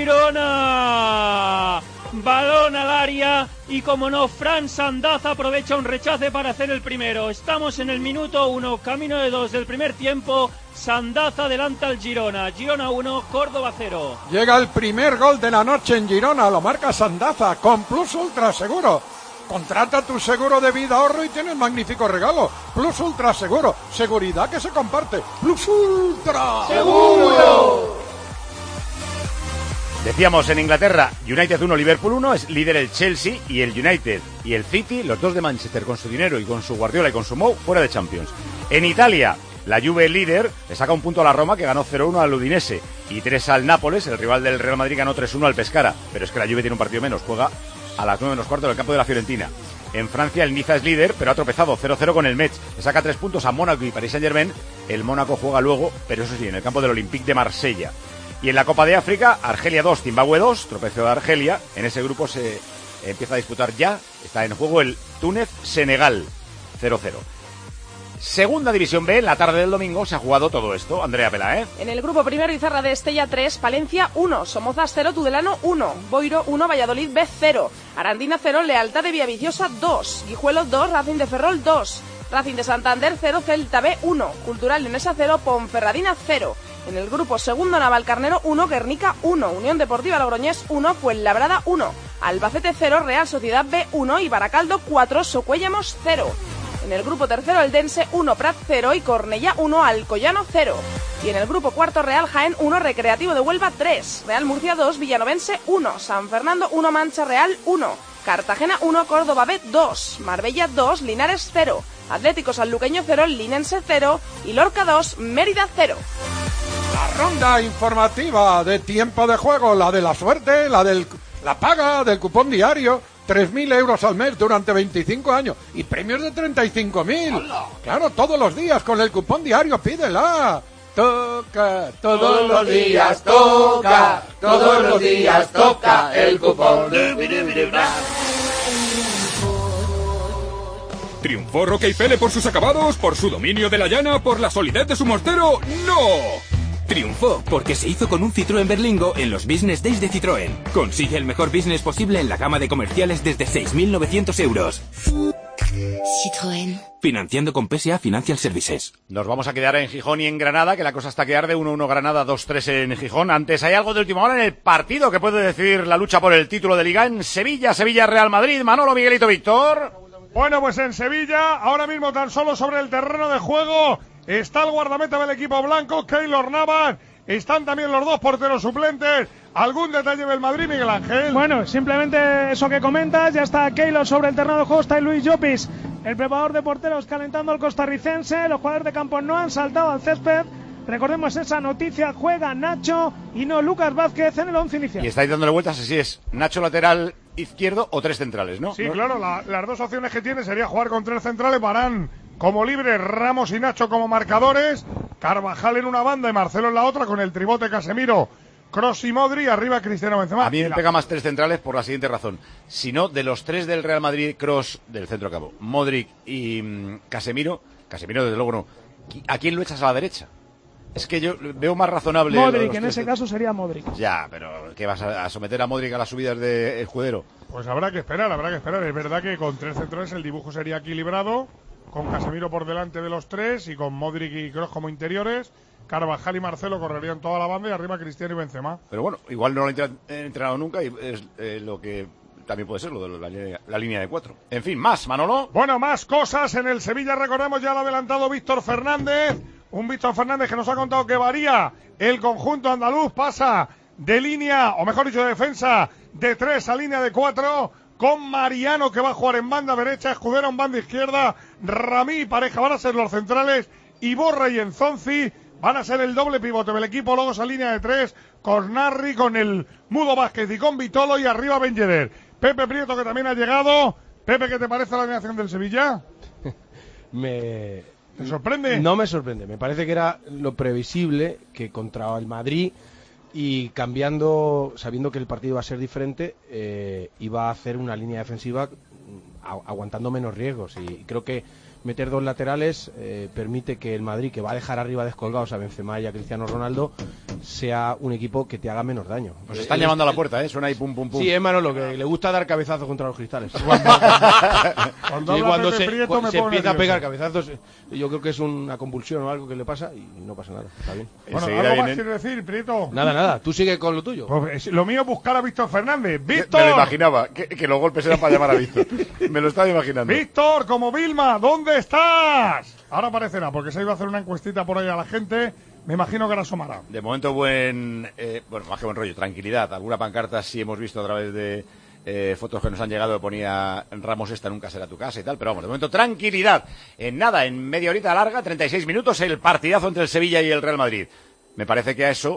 Girona. Balón al área y, como no, Fran Sandaza aprovecha un rechace para hacer el primero. Estamos en el minuto uno, camino de dos del primer tiempo. Sandaza adelanta al Girona. Girona uno, Córdoba cero. Llega el primer gol de la noche en Girona, lo marca Sandaza con Plus Ultra Seguro. Contrata tu seguro de vida ahorro y tienes magnífico regalo. Plus Ultra Seguro, seguridad que se comparte. Plus Ultra Seguro. Decíamos en Inglaterra, United uno, Liverpool uno, es líder el Chelsea y el United y el City, los dos de Manchester con su dinero y con su Guardiola y con su Mou, fuera de Champions. En Italia, la Juve líder, le saca un punto a la Roma que ganó cero uno al Udinese y tres al Nápoles, el rival del Real Madrid ganó tres uno al Pescara, pero es que la Juve tiene un partido menos, juega a las nueve menos cuarto en el campo de la Fiorentina. En Francia el Niza es líder, pero ha tropezado cero cero con el Metz, le saca tres puntos a Mónaco y Paris Saint-Germain, el Mónaco juega luego, pero eso sí, en el campo del Olympique de Marsella. Y en la Copa de África, Argelia dos, Zimbabue dos, tropezó de Argelia. En ese grupo se empieza a disputar ya, está en juego el Túnez-Senegal, cero cero. Segunda División B, en la tarde del domingo se ha jugado todo esto. Andrea Peláez. En el grupo primero, Izarra de Estella tres, Palencia uno, Somozas cero, Tudelano uno, Boiro uno, Valladolid B cero, Arandina cero, Lealtad de Villaviciosa dos, Guijuelo dos, Racing de Ferrol dos, Racing de Santander cero, Celta B uno, Cultural Leonesa cero, Ponferradina cero. En el grupo segundo, Navalcarnero uno, Guernica uno, Unión Deportiva Logroñés uno, Fuenlabrada uno, Albacete cero, Real Sociedad B uno y Baracaldo cuatro, Socuéllamos cero. En el grupo tercero, Eldense uno, Prat cero y Cornellá uno, Alcoyano cero. Y en el grupo cuarto, Real Jaén uno, Recreativo de Huelva tres, Real Murcia dos, Villanovense uno, San Fernando uno, Mancha Real uno, Cartagena uno, Córdoba B dos, Marbella dos, Linares cero, Atlético Sanluqueño cero, Linense cero y Lorca dos, Mérida cero. La ronda informativa de tiempo de juego, la de la suerte, la del la paga del cupón diario, tres mil euros al mes durante veinticinco años y premios de treinta y cinco mil. Claro, todos los días con el cupón diario, pídela. Toca, todos, todos los días toca, todos los días toca el cupón. ¿Triunfó Roque y Pele por sus acabados, por su dominio de la llana, por la solidez de su mortero? ¡No! Triunfó porque se hizo con un Citroën Berlingo en los Business Days de Citroën. Consigue el mejor business posible en la gama de comerciales desde seis mil novecientos euros. Citroën. Financiando con P S A Financial Services. Nos vamos a quedar en Gijón y en Granada, que la cosa está que arde. uno uno Granada, dos tres en Gijón. Antes hay algo de última hora en el partido que puede decidir la lucha por el título de Liga en Sevilla, Sevilla-Real Madrid. Manolo, Miguelito, Víctor. Bueno, pues en Sevilla, ahora mismo tan solo sobre el terreno de juego está el guardameta del equipo blanco, Keylor Navas. Están también los dos porteros suplentes. ¿Algún detalle del Madrid, Miguel Ángel? Bueno, simplemente eso que comentas. Ya está Keylor sobre el terreno de juego. Está Luis Llopis, el preparador de porteros, calentando al costarricense. Los jugadores de campo no han saltado al césped. Recordemos esa noticia, juega Nacho y no Lucas Vázquez en el once inicial. Y estáis dándole vueltas, así es, Nacho lateral izquierdo o tres centrales, ¿no? Sí, ¿no? claro, la, las dos opciones que tiene sería jugar con tres centrales, Varane como libre, Ramos y Nacho como marcadores, Carvajal en una banda y Marcelo en la otra, con el tribote Casemiro, Kroos y Modri, arriba Cristiano Benzema. A mí me pega más tres centrales por la siguiente razón. Si no, de los tres del Real Madrid, Kroos del centro cabo, Modric y mmm, Casemiro, Casemiro desde luego no, ¿a quién lo echas a la derecha? Es que yo veo más razonable... Modric, en ese caso sería Modric. Ya, pero ¿qué vas a, a someter a Modric a las subidas del Escudero? Pues habrá que esperar, habrá que esperar. Es verdad que con tres centrales el dibujo sería equilibrado, con Casemiro por delante de los tres y con Modric y Kroos como interiores. Carvajal y Marcelo correrían toda la banda y arriba Cristiano y Benzema. Pero bueno, igual no lo han entrenado nunca y es eh, lo que... También puede ser lo de la, la línea de cuatro. En fin, más, Manolo. Bueno, más cosas en el Sevilla. Recordemos, ya lo ha adelantado Víctor Fernández. Un Víctor Fernández que nos ha contado que varía el conjunto andaluz. Pasa de línea, o mejor dicho, de defensa de tres a línea de cuatro. Con Mariano, que va a jugar en banda derecha. Escudero en banda izquierda. Ramí y Pareja van a ser los centrales. Iborra y Enzonzi van a ser el doble pivote del equipo. Luego esa línea de tres con Narri, con el Mudo Vázquez y con Vitolo. Y arriba Ben Yedder. Pepe Prieto, que también ha llegado. Pepe, ¿qué te parece la alineación del Sevilla? me... ¿Te sorprende? No me sorprende. Me parece que era lo previsible, que contra el Madrid y cambiando, sabiendo que el partido iba a ser diferente, eh, iba a hacer una línea defensiva aguantando menos riesgos. Y creo que meter dos laterales eh, permite que el Madrid, que va a dejar arriba descolgados a Benzema y a Cristiano Ronaldo, sea un equipo que te haga menos daño. Nos están el, llamando a la puerta, ¿eh? Suena ahí pum, pum, pum. Sí, es Manolo, que le gusta dar cabezazos contra los cristales. Cuando, cuando, y cuando se, Prieto, cuando me se empieza nervioso. a pegar cabezazos, yo creo que es una convulsión o algo que le pasa y no pasa nada. Está bien. Bueno, ¿algo más vienen... quieres decir, Prieto? Nada, nada. Tú sigue con lo tuyo. Pues lo mío es buscar a Víctor Fernández. ¡Víctor! Me lo imaginaba, que, que los golpes eran para llamar a Víctor. Me lo estaba imaginando. Víctor, como Vilma, ¿dónde estás? Ahora aparecerá, porque se ha ido a hacer una encuestita por ahí a la gente me imagino que ahora asomará. De momento buen, eh, bueno, más que buen rollo, tranquilidad. Alguna pancarta sí hemos visto a través de eh, fotos que nos han llegado que ponía Ramos, esta nunca será tu casa y tal, pero vamos, de momento tranquilidad. En nada, en media horita larga, treinta y seis minutos, el partidazo entre el Sevilla y el Real Madrid. Me parece que a eso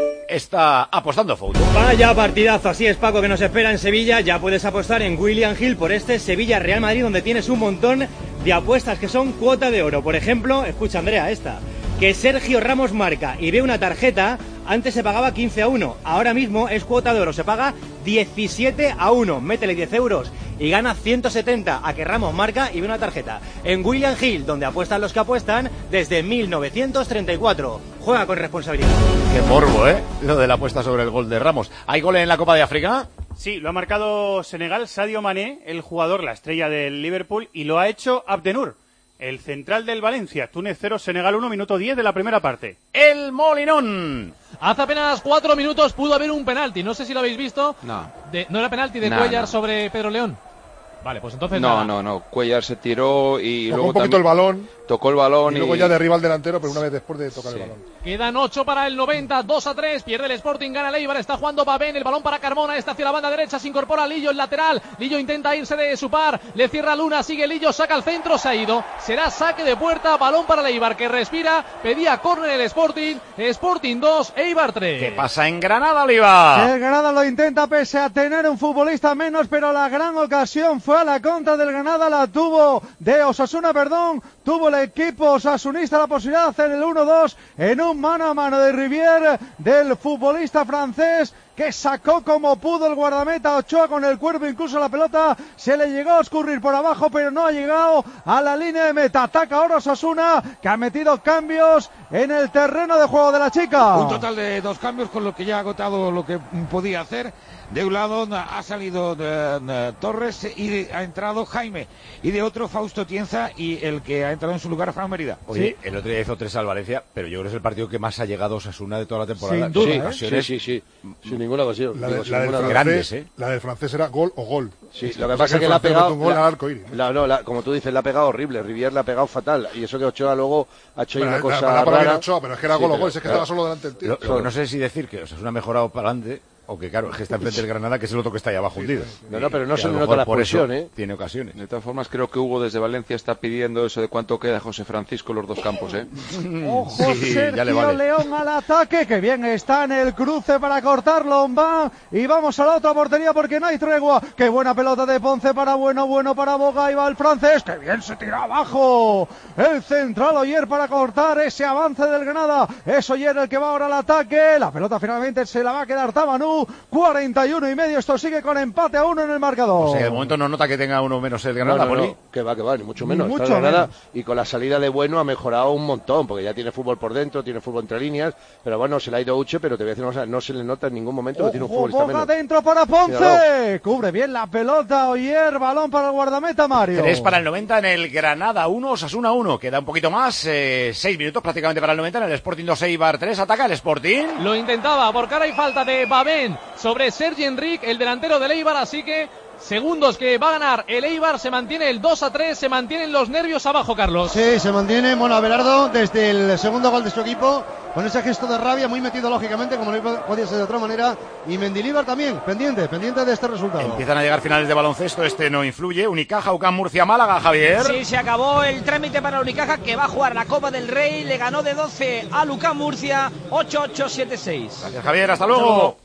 está apostando Fouto. Vaya partidazo, así es, Paco, que nos espera en Sevilla. Ya puedes apostar en William Hill por este Sevilla-Real Madrid, donde tienes un montón de apuestas que son cuota de oro. Por ejemplo, escucha, Andrea, esta, que Sergio Ramos marca y ve una tarjeta. Antes se pagaba quince a uno, ahora mismo es cuota de oro, se paga diecisiete a uno. Métele diez euros y gana ciento setenta a que Ramos marca y ve una tarjeta. En William Hill, donde apuestan los que apuestan desde mil novecientos treinta y cuatro. Juega con responsabilidad. Qué morbo, ¿eh? Lo de la apuesta sobre el gol de Ramos. ¿Hay gol en la Copa de África? Sí, lo ha marcado Senegal, Sadio Mané, el jugador, la estrella del Liverpool, y lo ha hecho Abdenur, el central del Valencia. Túnez cero, Senegal uno, minuto diez de la primera parte. El Molinón. Hace apenas cuatro minutos pudo haber un penalti. No sé si lo habéis visto. No. De, ¿No era penalti de No, Cuellar no. sobre Pedro León? Vale, pues entonces No, nada. no, no. Cuellar se tiró y Tocó luego un poquito también el balón. Tocó el balón Y y, luego ya derriba al delantero, pero una vez después de tocar Sí. el balón. Quedan ocho para el noventa, dos a tres, pierde el Sporting, gana el Eibar, está jugando Babén, el balón para Carmona, está hacia la banda derecha, se incorpora Lillo, el lateral, Lillo intenta irse de su par, le cierra Luna, sigue Lillo, saca al centro, se ha ido, será saque de puerta, balón para el Eibar que respira, pedía córner el Sporting, Sporting dos, Eibar tres. ¿Qué pasa en Granada, Oliva? El Granada lo intenta pese a tener un futbolista menos, pero la gran ocasión fue a la contra del Granada, la tuvo de Osasuna, perdón, tuvo el equipo osasunista la posibilidad de hacer el uno dos en un mano a mano de Rivière, del futbolista francés, que sacó como pudo el guardameta Ochoa con el cuerpo, incluso la pelota se le llegó a escurrir por abajo, pero no ha llegado a la línea de meta. Ataca ahora Osasuna, que ha metido cambios en el terreno de juego de la chica. Un total de dos cambios, con lo que ya ha agotado lo que podía hacer. De un lado ha salido de, de Torres y ha entrado Jaime, y de otro Fausto Tienza, y el que ha entrado en su lugar Fran Mérida. Oye, ¿sí? El otro día hizo tres al Valencia, pero yo creo que es el partido que más ha llegado Osasuna de toda la temporada. Sin duda, sí, ocasiones, sí, sí, sí, sin ninguna ocasión. La, de, Digo, la, del francés, grandes, ¿eh? la del francés era gol o gol. Sí, sí, lo que pasa es que le ha pegado, un gol la, al arco iris, ¿no? La, no, la, como tú dices, le ha pegado horrible. Rivière le ha pegado fatal, y eso que Ochoa luego ha hecho ahí Bueno, una cosa la, la, la rara. Ochoa, pero es que era Sí, gol o pero, gol, es que claro, estaba solo delante del tío. Lo, lo que no sé si decir que Osasuna ha mejorado para adelante, o que claro, es que está enfrente del Granada, que es el otro que está ahí abajo hundido. No, no, pero no Y se a le lo nota mejor la por eso expulsión, ¿eh? Tiene ocasiones. De todas formas, creo que Hugo desde Valencia está pidiendo eso de cuánto queda José Francisco en los dos campos, ¿eh? Ojo, Sí, Sergio ya le vale. León al ataque, que bien está en el cruce para cortarlo, va, y vamos a la otra portería porque no hay tregua. Qué buena pelota de Ponce para Bueno, Bueno para Boga, y va el francés, que bien se tira abajo. El central Oyer para cortar ese avance del Granada. Es Oyer el que va ahora al ataque. La pelota finalmente se la va a quedar Tabanú. cuarenta y uno y medio, esto sigue con empate a uno en el marcador. O sea, que de momento no nota que tenga uno menos el No, Granada, no, Poli. no, que va, que va, ni mucho menos. Ni Está mucho el Granada, menos. y con la salida de Bueno ha mejorado un montón, porque ya tiene fútbol por dentro, tiene fútbol entre líneas, pero bueno, se le ha ido Uche, pero te voy a decir una cosa, no se le nota en ningún momento que tiene un Ojo, futbolista Boga menos. dentro para Ponce. Míralo. Cubre bien la pelota Oyer, balón para el guardameta Mario. Tres para el noventa en el Granada uno, Osasuna uno. Queda un poquito más, eh, seis minutos prácticamente para el noventa en el Sporting dos, Eibar tres. Ataca el Sporting. Lo intentaba, por cara y falta de Babén sobre Sergi Enrique, el delantero del Eibar, así que segundos que va a ganar el Eibar, se mantiene el dos a tres, se mantienen los nervios abajo, Carlos. Sí, se mantiene, bueno, Abelardo desde el segundo gol de su equipo, con ese gesto de rabia muy metido lógicamente, como no podía ser de otra manera, y Mendilibar también, pendiente, pendiente de este resultado. Empiezan a llegar finales de baloncesto, este no influye. Unicaja, UCAM, Murcia, Málaga, Javier. Sí, se acabó el trámite para Unicaja, que va a jugar la Copa del Rey, le ganó de doce a UCAM Murcia, ocho ocho siete seis. Gracias, Javier, hasta luego.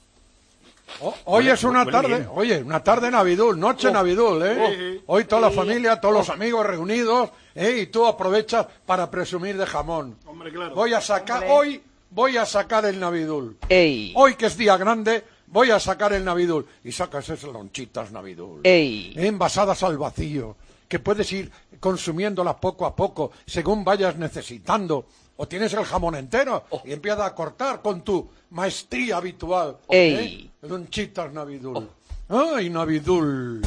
O- hoy Huele- es una huele tarde, bien. oye, una tarde Navidul, noche Oh. Navidul, ¿eh? Oh. Sí. Hoy toda la Sí. familia, todos los Oh. amigos reunidos, ¿eh? Y tú aprovechas para presumir de jamón. Hombre, claro. Voy a sacar, Hombre. hoy voy a sacar el Navidul. Ey. Hoy que es día grande, voy a sacar el Navidul. Y sacas esas lonchitas Navidul. Ey. Envasadas al vacío, que puedes ir consumiéndolas poco a poco, según vayas necesitando. O tienes el jamón entero y empiezas a cortar con tu maestría habitual. Ey. ¿eh? Lonchitas Navidul. ¡Ay, Navidul!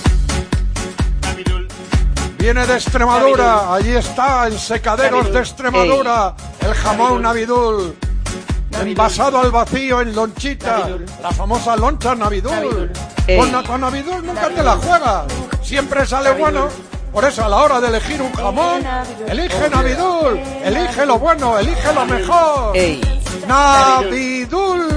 Viene de Extremadura, allí está, en Secaderos Navidul. de Extremadura, el jamón Navidul. Envasado al vacío en lonchita, Navidul. la famosa loncha Navidul. Navidul. Con, Ey. con Navidul nunca te la juegas, siempre sale Navidul. bueno. Por eso a la hora de elegir un jamón, elige Navidul, elige lo bueno, elige lo mejor. Ey. Navidul.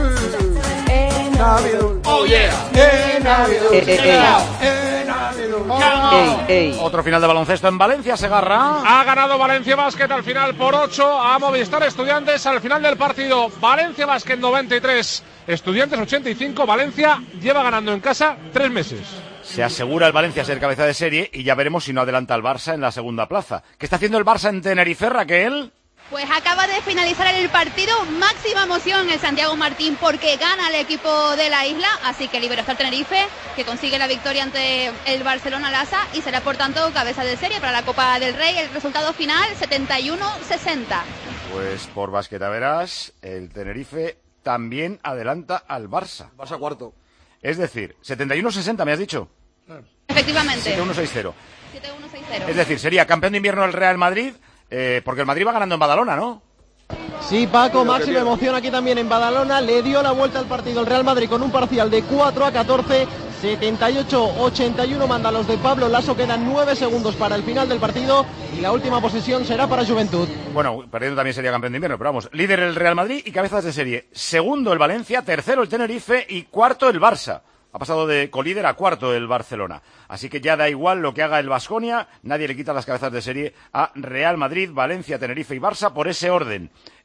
Navidul. Oh yeah. Eh, Navidul. Eh, eh, eh. Eh, Navidul. Ey, ey. Otro final de baloncesto en Valencia, Segarra. Ha ganado Valencia Basket al final por ocho a Movistar Estudiantes al final del partido. Valencia Basket noventa y tres, Estudiantes ochenta y cinco. Valencia lleva ganando en casa tres meses. Se asegura el Valencia ser cabeza de serie y ya veremos si no adelanta al Barça en la segunda plaza. ¿Qué está haciendo el Barça en Tenerife, Raquel? Pues acaba de finalizar el partido, máxima emoción en Santiago Martín porque gana el equipo de la isla, así que el Iberostar Tenerife que consigue la victoria ante el Barcelona Lassa y será por tanto cabeza de serie para la Copa del Rey. El resultado final setenta y uno sesenta. Pues por basqueta verás, el Tenerife también adelanta al Barça. Barça cuarto. Es decir, setenta y uno sesenta, ¿me has dicho? Efectivamente. siete uno seis cero. siete uno seis cero. Es decir, sería campeón de invierno el Real Madrid, eh, porque el Madrid va ganando en Badalona, ¿no? Sí, Paco, máxima emoción aquí también en Badalona. Le dio la vuelta al partido el Real Madrid con un parcial de cuatro a catorce. setenta y ocho ochenta y uno manda los de Pablo Lasso. Quedan nueve segundos para el final del partido y la última posesión será para Juventud. Bueno, perdiendo también sería campeón de invierno, pero vamos, líder el Real Madrid y cabezas de serie. Segundo el Valencia, tercero el Tenerife y cuarto el Barça. Ha pasado de colíder a cuarto el Barcelona. Así que ya da igual lo que haga el Baskonia, nadie le quita las cabezas de serie a Real Madrid, Valencia, Tenerife y Barça por ese orden.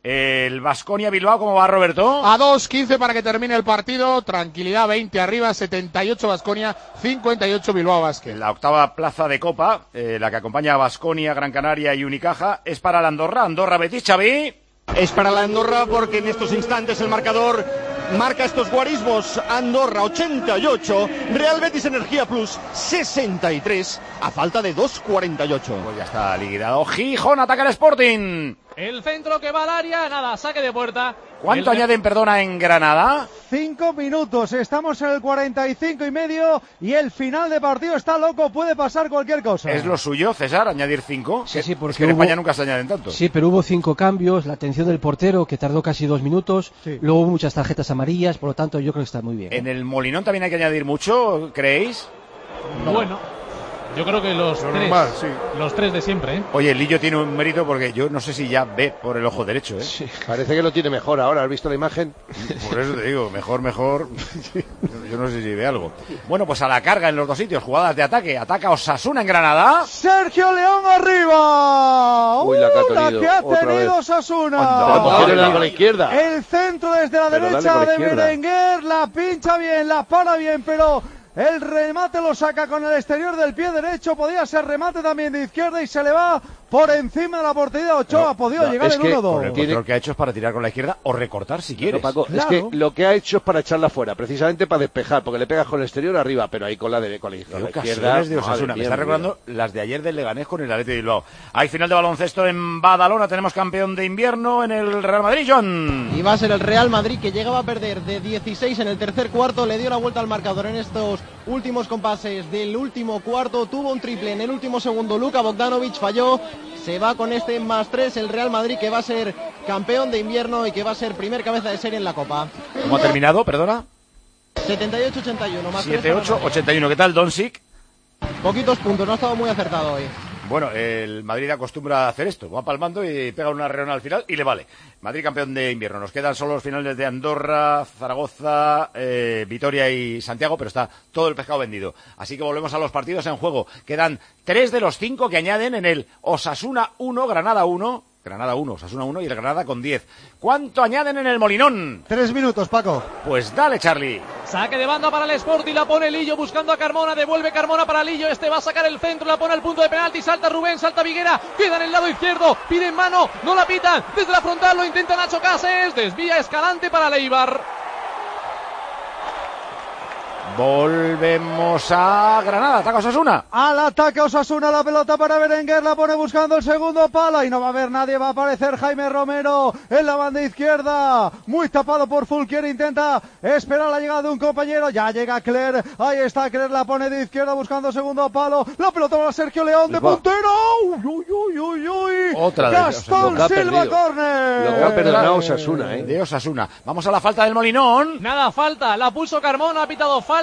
El Baskonia Bilbao, ¿cómo va, Roberto? A dos quince para que termine el partido, tranquilidad, veinte arriba, setenta y ocho Baskonia, cincuenta y ocho Bilbao Basket. La octava plaza de Copa, eh, la que acompaña a Baskonia, Gran Canaria y Unicaja, es para la Andorra. Andorra Betis, Xavi. Es para la Andorra porque en estos instantes el marcador marca estos guarismos. Andorra ochenta y ocho, Real Betis Energía Plus sesenta y tres, a falta de dos cuarenta y ocho. Pues ya está liquidado. Gijón ataca el Sporting. El centro que va al área, nada, saque de puerta. ¿Cuánto el... añaden, perdona, en Granada? Cinco minutos, estamos en el cuarenta y cinco y medio y el final de partido está loco, puede pasar cualquier cosa. ¿Es lo suyo, César, añadir cinco? Sí, sí, porque es que en hubo... España nunca se añaden tanto. Sí, pero hubo cinco cambios, la atención del portero que tardó casi dos minutos, sí. Luego hubo muchas tarjetas amarillas, por lo tanto yo creo que está muy bien. ¿En el Molinón también hay que añadir mucho, creéis? No. Bueno. Yo creo que los tres, normal, sí. los tres de siempre, ¿eh? Oye, el Lillo tiene un mérito porque yo no sé si ya ve por el ojo derecho, ¿eh? Sí, parece que lo tiene mejor ahora, ¿has visto la imagen? Por eso te digo, mejor, mejor. Yo no sé si ve algo. Bueno, pues a la carga en los dos sitios, jugadas de ataque. Ataca Osasuna en Granada. Sergio León arriba. Uy, la que ha tenido, la que ha tenido Osasuna. Con la izquierda. El centro desde la pero derecha de Berenguer, la pincha bien, la para bien, pero... el remate lo saca con el exterior del pie derecho, podía ser remate también de izquierda y se le va por encima de la portería. Ochoa no, ha podido no, llegar en uno dos. El control que ha hecho es para tirar con la izquierda o recortar si quieres. No, Paco, claro. Es que lo que ha hecho es para echarla fuera, precisamente para despejar, porque le pegas con el exterior arriba, pero ahí con la, de, con la, con la izquierda. De Osasuna. Me está recordando las de ayer del Leganés con el Athletic de Bilbao. Hay final de baloncesto en Badalona, tenemos campeón de invierno en el Real Madrid, John. Y va a ser el Real Madrid que llegaba a perder de dieciséis en el tercer cuarto, le dio la vuelta al marcador en estos últimos compases del último cuarto, tuvo un triple en el último segundo, Luka Bogdanovic falló, se va con este más tres el Real Madrid que va a ser campeón de invierno y que va a ser primer cabeza de serie en la Copa. ¿Cómo ha terminado, perdona? setenta y ocho ochenta y uno, más siete ocho ochenta y uno, ¿qué tal, Doncic? Poquitos puntos, no ha estado muy acertado hoy. Bueno, el Madrid acostumbra a hacer esto, va palmando y pega una reona al final y le vale. Madrid campeón de invierno, nos quedan solo los finales de Andorra, Zaragoza, eh, Vitoria y Santiago, pero está todo el pescado vendido. Así que volvemos a los partidos en juego. Quedan tres de los cinco que añaden en el Osasuna uno, Granada uno, Granada uno, Osasuna uno y el Granada con diez. ¿Cuánto añaden en el Molinón? Tres minutos, Paco. Pues dale, Charlie. Saque de banda para el Sporting, la pone Lillo buscando a Carmona, devuelve Carmona para Lillo, este va a sacar el centro, la pone al punto de penalti, salta Rubén, salta Viguera, queda en el lado izquierdo, piden mano, no la pitan, desde la frontal lo intenta Nacho Cases, desvía Escalante para Leibar. Volvemos a Granada, ataca Osasuna. Al ataque Osasuna, la pelota para Berenguer, la pone buscando el segundo palo y no va a haber nadie, va a aparecer Jaime Romero en la banda izquierda, muy tapado por Fulquier, intenta esperar la llegada de un compañero, ya llega Cler, ahí está Cler, la pone de izquierda buscando segundo palo, la pelota para Sergio León de puntero, uy, uy, uy, uy, otra de Gastón Silva, córner. Lo que ha perdonado Osasuna, eh. De Osasuna. Vamos a la falta del Molinón. Nada, falta, la puso Carmona, ha pitado falta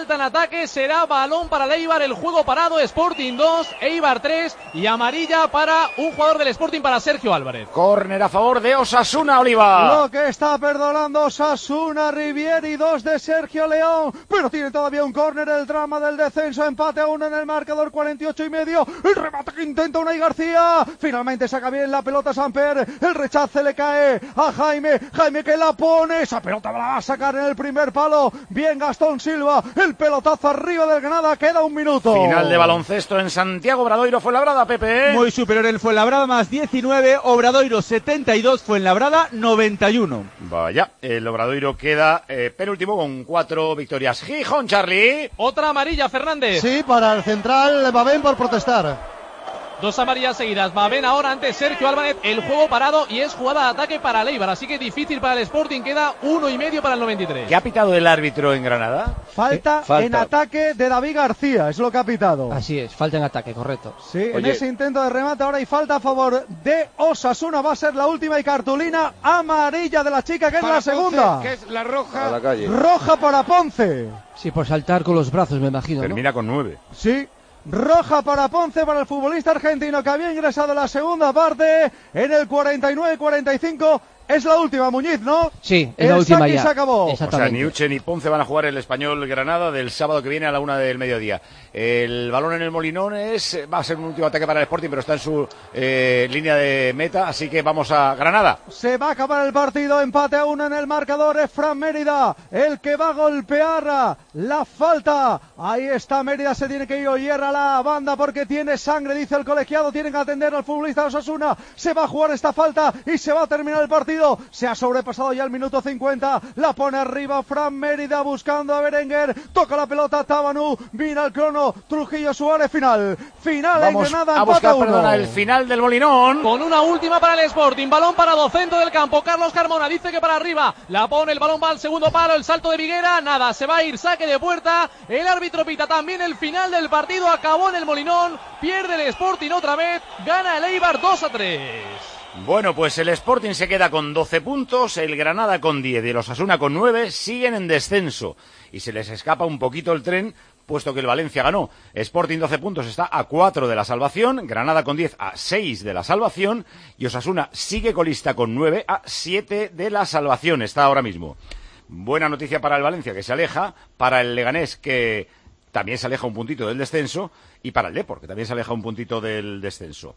falta en ataque, será balón para el Eibar, el juego parado, Sporting dos, Eibar tres y amarilla para un jugador del Sporting, para Sergio Álvarez. Córner a favor de Osasuna, Oliva. Lo que está perdonando Osasuna, Rivieri, dos de Sergio León, pero tiene todavía un córner, el drama del descenso, empate a uno en el marcador, cuarenta y ocho y medio, el remate que intenta Unai García, finalmente saca bien la pelota Samper, el rechace le cae a Jaime, Jaime que la pone, esa pelota la va a sacar en el primer palo, bien Gastón Silva, el pelotazo arriba del Granada, queda un minuto. Final de baloncesto en Santiago, Obradoiro Fuenlabrada, Pepe. Muy superior el Fuenlabrada, más diecinueve, Obradoiro setenta y dos, Fuenlabrada noventa y uno. Vaya, el Obradoiro queda eh, penúltimo con cuatro victorias. Gijón, Charlie. Otra amarilla, Fernández. Sí, para el central Babén por protestar. Dos amarillas seguidas. Va bien ahora ante Sergio Álvarez. El juego parado y es jugada de ataque para Leibar. Así que difícil para el Sporting. Queda uno y medio para el noventa y tres. ¿Qué ha pitado el árbitro en Granada? Falta, ¿Eh? Falta en ataque de David García. Es lo que ha pitado. Así es, falta en ataque, correcto. Sí, Oye. en ese intento de remate ahora hay falta a favor de Osasuna. Va a ser la última y cartulina amarilla de la chica, que para es la Ponce, segunda. que es la roja. A la calle. Roja para Ponce. Sí, por saltar con los brazos, me imagino. Termina ¿no? con nueve. Sí. Roja para Ponce, para el futbolista argentino que había ingresado en la segunda parte en el cuarenta y nueve cuarenta y cinco. Es la última, Muñiz, ¿no? Sí, es la última ya. Se acabó. O sea, ni Uche ni Ponce van a jugar el Español Granada del sábado que viene a la una del mediodía. El balón en el Molinón es, va a ser un último ataque para el Sporting, pero está en su eh, línea de meta, así que vamos a Granada. Se va a acabar el partido, empate a uno en el marcador, es Fran Mérida el que va a golpear la falta. Ahí está Mérida, se tiene que ir, hierra la banda porque tiene sangre, dice el colegiado, tienen que atender al futbolista de Osasuna. Se va a jugar esta falta y se va a terminar el partido. Se ha sobrepasado ya el minuto cincuenta, la pone arriba Fran Mérida buscando a Berenguer, toca la pelota Tábanu, vino el crono, Trujillo Suárez, final, final Vamos en Granada, a empate buscar, a uno. perdona, el final del Molinón. Con una última para el Sporting, balón parado, centro del campo, Carlos Carmona dice que para arriba, la pone, el balón va al segundo palo, el salto de Viguera, nada, se va a ir, saque de puerta, el árbitro pita también el final del partido, acabó en el Molinón, pierde el Sporting otra vez, gana el Eibar dos a tres. Bueno, pues el Sporting se queda con doce puntos, el Granada con diez y el Osasuna con nueve, siguen en descenso y se les escapa un poquito el tren, puesto que el Valencia ganó. Sporting doce puntos, está a cuatro de la salvación, Granada con diez a seis de la salvación y Osasuna sigue colista con nueve a siete de la salvación, está ahora mismo. Buena noticia para el Valencia, que se aleja, para el Leganés, que también se aleja un puntito del descenso, y para el Depor, que también se aleja un puntito del descenso.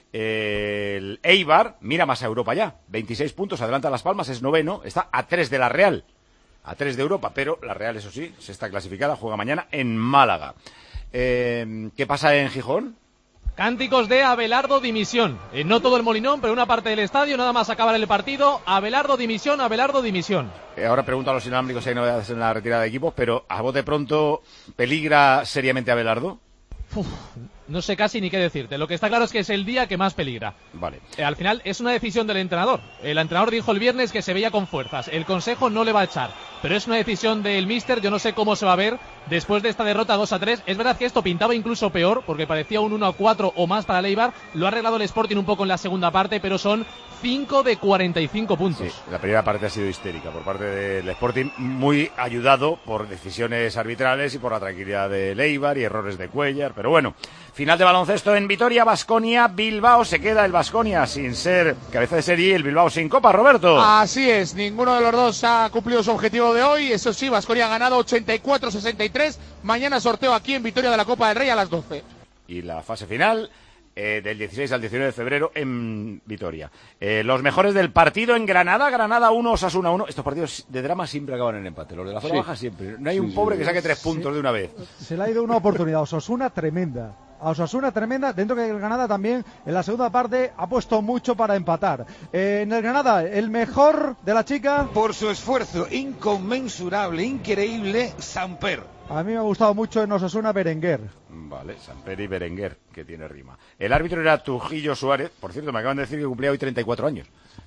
El Eibar mira más a Europa ya, veintiséis puntos, adelanta Las Palmas, es noveno, está a tres de la Real, a tres de Europa, pero la Real, eso sí, se está clasificada, juega mañana en Málaga. Eh, ¿Qué pasa en Gijón? Cánticos de Abelardo dimisión. Eh, no todo el Molinón, pero una parte del estadio, nada más acabar el partido. Abelardo dimisión, Abelardo dimisión. Eh, ahora pregunto a los inalámbricos si hay novedades en la retirada de equipos, pero a bote pronto, ¿peligra seriamente Abelardo? Uf, no sé casi ni qué decirte. Lo que está claro es que es el día que más peligra. Vale. Eh, al final es una decisión del entrenador. El entrenador dijo el viernes que se veía con fuerzas. El consejo no le va a echar. Pero es una decisión del míster. Yo no sé cómo se va a ver después de esta derrota dos a tres. Es verdad que esto pintaba incluso peor, porque parecía un uno a cuatro o más para el Eibar. Lo ha arreglado el Sporting un poco en la segunda parte, pero son cinco de cuarenta y cinco puntos. Sí, la primera parte ha sido histérica por parte del Sporting, muy ayudado por decisiones arbitrales y por la tranquilidad del Eibar y errores de Cuellar, pero bueno. Final de baloncesto en Vitoria, Baskonia, Bilbao, se queda el Baskonia sin ser cabeza de serie y el Bilbao sin copa, Roberto. Así es, ninguno de los dos ha cumplido su objetivo de hoy, eso sí, Baskonia ha ganado ochenta y cuatro sesenta y tres, mañana sorteo aquí en Vitoria de la Copa del Rey a las doce. Y la fase final eh, del dieciséis al diecinueve de febrero en Vitoria. Eh, los mejores del partido en Granada, Granada uno, Osasuna uno. Estos partidos de drama siempre acaban en empate, los de la zona Sí. baja siempre. No hay un Sí, pobre sí. que saque tres Sí. puntos de una vez. Se le ha ido una oportunidad. Osasuna tremenda. A Osasuna tremenda, dentro que el Granada también en la segunda parte ha puesto mucho para empatar. Eh, en el Granada, el mejor de la chica. Por su esfuerzo inconmensurable, increíble, Samper. A mí me ha gustado mucho en Osasuna Berenguer. Vale, Samper y Berenguer, que tiene rima. El árbitro era Trujillo Suárez, por cierto, me acaban de decir que cumplía hoy treinta y cuatro años.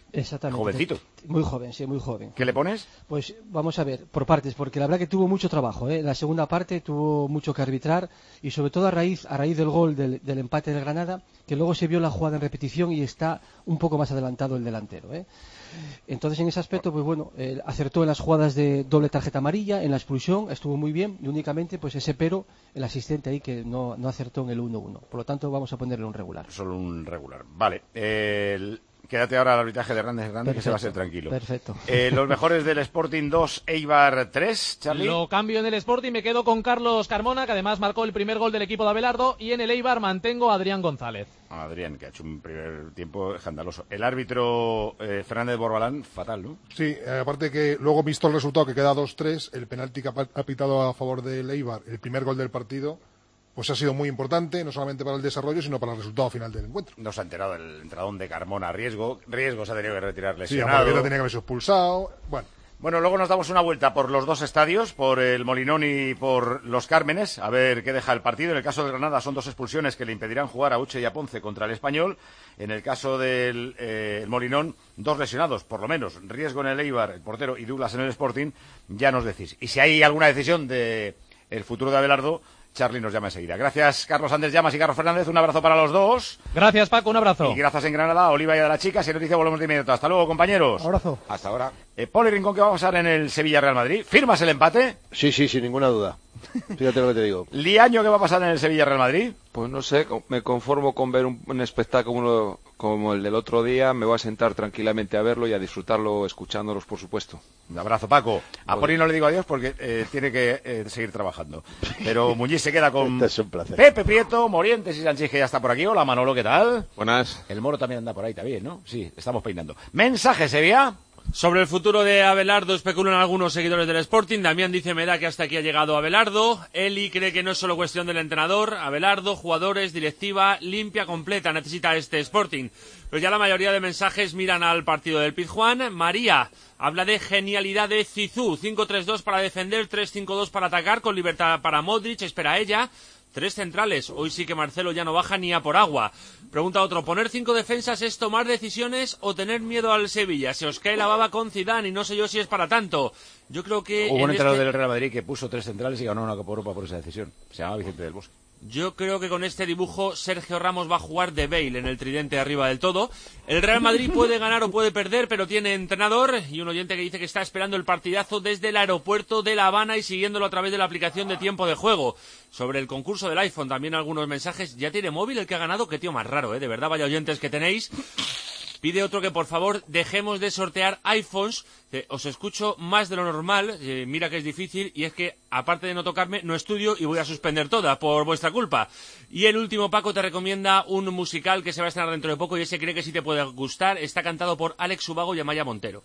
Exactamente. Jovencito. Muy joven, sí, muy joven. ¿Qué le pones? Pues vamos a ver, por partes, porque la verdad que tuvo mucho trabajo, ¿eh? La segunda parte tuvo mucho que arbitrar y sobre todo a raíz a raíz del gol del, del empate del Granada, que luego se vio la jugada en repetición y está un poco más adelantado el delantero, ¿eh? Entonces en ese aspecto, pues bueno, eh, acertó en las jugadas de doble tarjeta amarilla, en la expulsión, estuvo muy bien y únicamente pues ese pero, el asistente ahí que no, no acertó en el uno uno. Por lo tanto vamos a ponerle un regular. Solo un regular. Vale. Eh, el... Quédate ahora al arbitraje de Hernández Hernández, que se va a ser tranquilo. Perfecto. Eh, los mejores del Sporting dos, Eibar tres, Charlie. Lo cambio en el Sporting, me quedo con Carlos Carmona, que además marcó el primer gol del equipo de Abelardo, y en el Eibar mantengo a Adrián González. Adrián, que ha hecho un primer tiempo escandaloso. El árbitro eh, Fernández Borbalán, fatal, ¿no? Sí, eh, aparte que luego, visto el resultado que queda dos tres, el penalti que ha pitado a favor del Eibar, el primer gol del partido, pues ha sido muy importante, no solamente para el desarrollo, sino para el resultado final del encuentro. No se ha enterado el entradón de Carmona, riesgo, riesgo se ha tenido que retirar Sí, lesionado. aparte tenía que haberse expulsado, bueno. Bueno, luego nos damos una vuelta por los dos estadios, por el Molinón y por los Cármenes, a ver qué deja el partido. En el caso del Granada son dos expulsiones que le impedirán jugar a Uche y a Ponce contra el Español. En el caso del eh, el Molinón, dos lesionados, por lo menos. Riesgo en el Eibar, el portero, y Douglas en el Sporting, ya nos decís. Y si hay alguna decisión de el futuro de Abelardo, Charlie nos llama enseguida. Gracias, Carlos Andrés Llamas y Carlos Fernández. Un abrazo para los dos. Gracias, Paco. Un abrazo. Y gracias en Granada a Oliva y a de la Chica. Si noticia, volvemos de inmediato. Hasta luego, compañeros. Abrazo. Hasta ahora. Eh, Poli Rincón, ¿qué va a pasar en el Sevilla-Real Madrid? ¿Firmas el empate? Sí, sí, sin ninguna duda. Fíjate lo que te digo. ¿Liaño qué va a pasar en el Sevilla-Real Madrid? Pues no sé, me conformo con ver un, un espectáculo como el del otro día. Me voy a sentar tranquilamente a verlo y a disfrutarlo escuchándolos, por supuesto. Un abrazo, Paco. A Poli no le digo adiós porque eh, tiene que eh, seguir trabajando. Pero Muñiz se queda con Este es un placer. Pepe Prieto, Morientes y Sánchez, que ya está por aquí. Hola, Manolo, ¿qué tal? Buenas. El Moro también anda por ahí, también, ¿no? Sí, estamos peinando. Mensaje, Sevilla. Sobre el futuro de Abelardo especulan algunos seguidores del Sporting. Damián dice, me da que hasta aquí ha llegado Abelardo. Eli cree que no es solo cuestión del entrenador. Abelardo, jugadores, directiva, limpia, completa, necesita este Sporting. Pero ya la mayoría de mensajes miran al partido del Pizjuán. María habla de genialidad de Zizou. cinco tres dos para defender, tres cinco dos para atacar, con libertad para Modric, espera ella. Tres centrales. Hoy sí que Marcelo ya no baja ni a por agua. Pregunta otro, ¿poner cinco defensas es tomar decisiones o tener miedo al Sevilla? Se os cae la baba con Zidane y no sé yo si es para tanto. Yo creo que... Hubo un entrenador este... del Real Madrid que puso tres centrales y ganó una Copa Europa por esa decisión. Se llama Vicente del Bosque. Yo creo que con este dibujo Sergio Ramos va a jugar de Bale en el tridente arriba del todo. El Real Madrid puede ganar o puede perder, pero tiene entrenador. Y un oyente que dice que está esperando el partidazo desde el aeropuerto de La Habana y siguiéndolo a través de la aplicación de tiempo de juego. Sobre el concurso del iPhone también algunos mensajes. ¿Ya tiene móvil el que ha ganado? Qué tío más raro, ¿eh? De verdad, vaya oyentes que tenéis. Pide otro que por favor dejemos de sortear iPhones. Eh, os escucho más de lo normal, eh, mira que es difícil, y es que aparte de no tocarme, no estudio y voy a suspender toda por vuestra culpa. Y el último, Paco te recomienda un musical que se va a estrenar dentro de poco y ese cree que sí te puede gustar. Está cantado por Alex Ubago y Amaya Montero.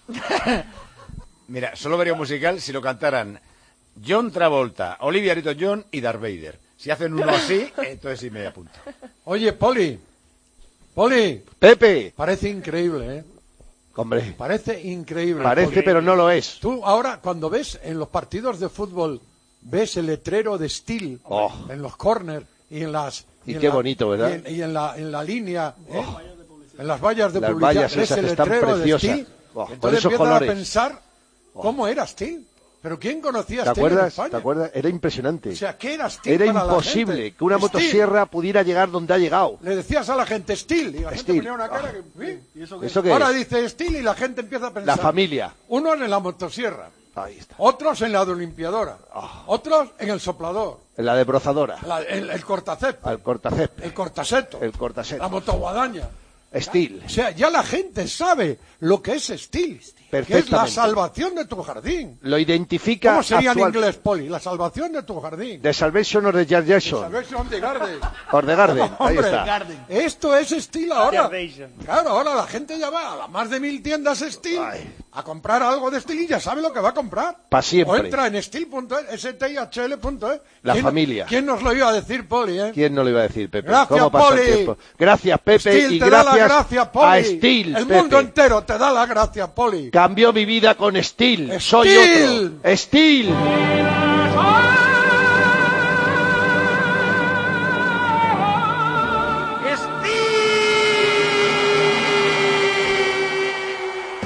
Mira, solo vería un musical si lo cantaran John Travolta, Olivia Newton-John y Darth Vader. Si hacen uno así, entonces sí me apunto. Oye, Poli, Poli. Pepe. Parece increíble, ¿eh? Hombre. Parece increíble. Parece, Poli. pero no lo es. Tú ahora, cuando ves en los partidos de fútbol, ves el letrero de Steel Oh. en los corners y en las... Y en qué la- bonito, ¿verdad? Y en, y en la, en la línea, ¿eh? En las vallas de Las publicidad, vallas ves esas el el están letrero de preciosas. Steel. Oh, con Entonces esos empiezas colores. a pensar cómo era Steel. Pero ¿quién conocía ¿Te a Steel en acuerdas? España? ¿Te acuerdas? Era impresionante. O sea, ¿qué era Steel Era para la imposible gente? que una Steel. motosierra pudiera llegar donde ha llegado. Le decías a la gente Steel y la gente Steel. ponía una cara que... ¿eh? ¿Y eso qué? ¿Eso qué Ahora es? dice Steel y la gente empieza a pensar... La familia. Unos en la motosierra, Ahí está. otros en la olimpiadora, otros en el soplador, La debrozadora. la- el, el cortacésped, Al cortacésped. el cortaseto, El cortaseto. la motoguadaña. Steel. O sea, ya la gente sabe lo que es Steel, que es la Perfectamente. salvación de tu jardín. Lo identifica ¿Cómo sería actual- en inglés, Poli? La salvación de tu jardín. The Salvation of the Jar Jackson. Salvation of the Garden. Of the Garden. Ahí Hombre, está. esto es Steel ahora. Salvation. Claro, ahora la gente ya va a las más de mil tiendas Steel a comprar algo de Steel y ya sabe lo que va a comprar. Pa' siempre. O entra en steel punto es, S T I H L punto es. La ¿Quién- familia. ¿Quién nos lo iba a decir, Poli, eh? ¿Quién no lo iba a decir, Pepe? Gracias, ¿Cómo pasa el Poli. tiempo? Gracias, Pepe, Steel y te da la gracias gracia, Poli. a Steel, El Pepe. mundo entero te da la gracia, Poli. Cambió mi vida con Steel. Soy Steel. otro. Steel.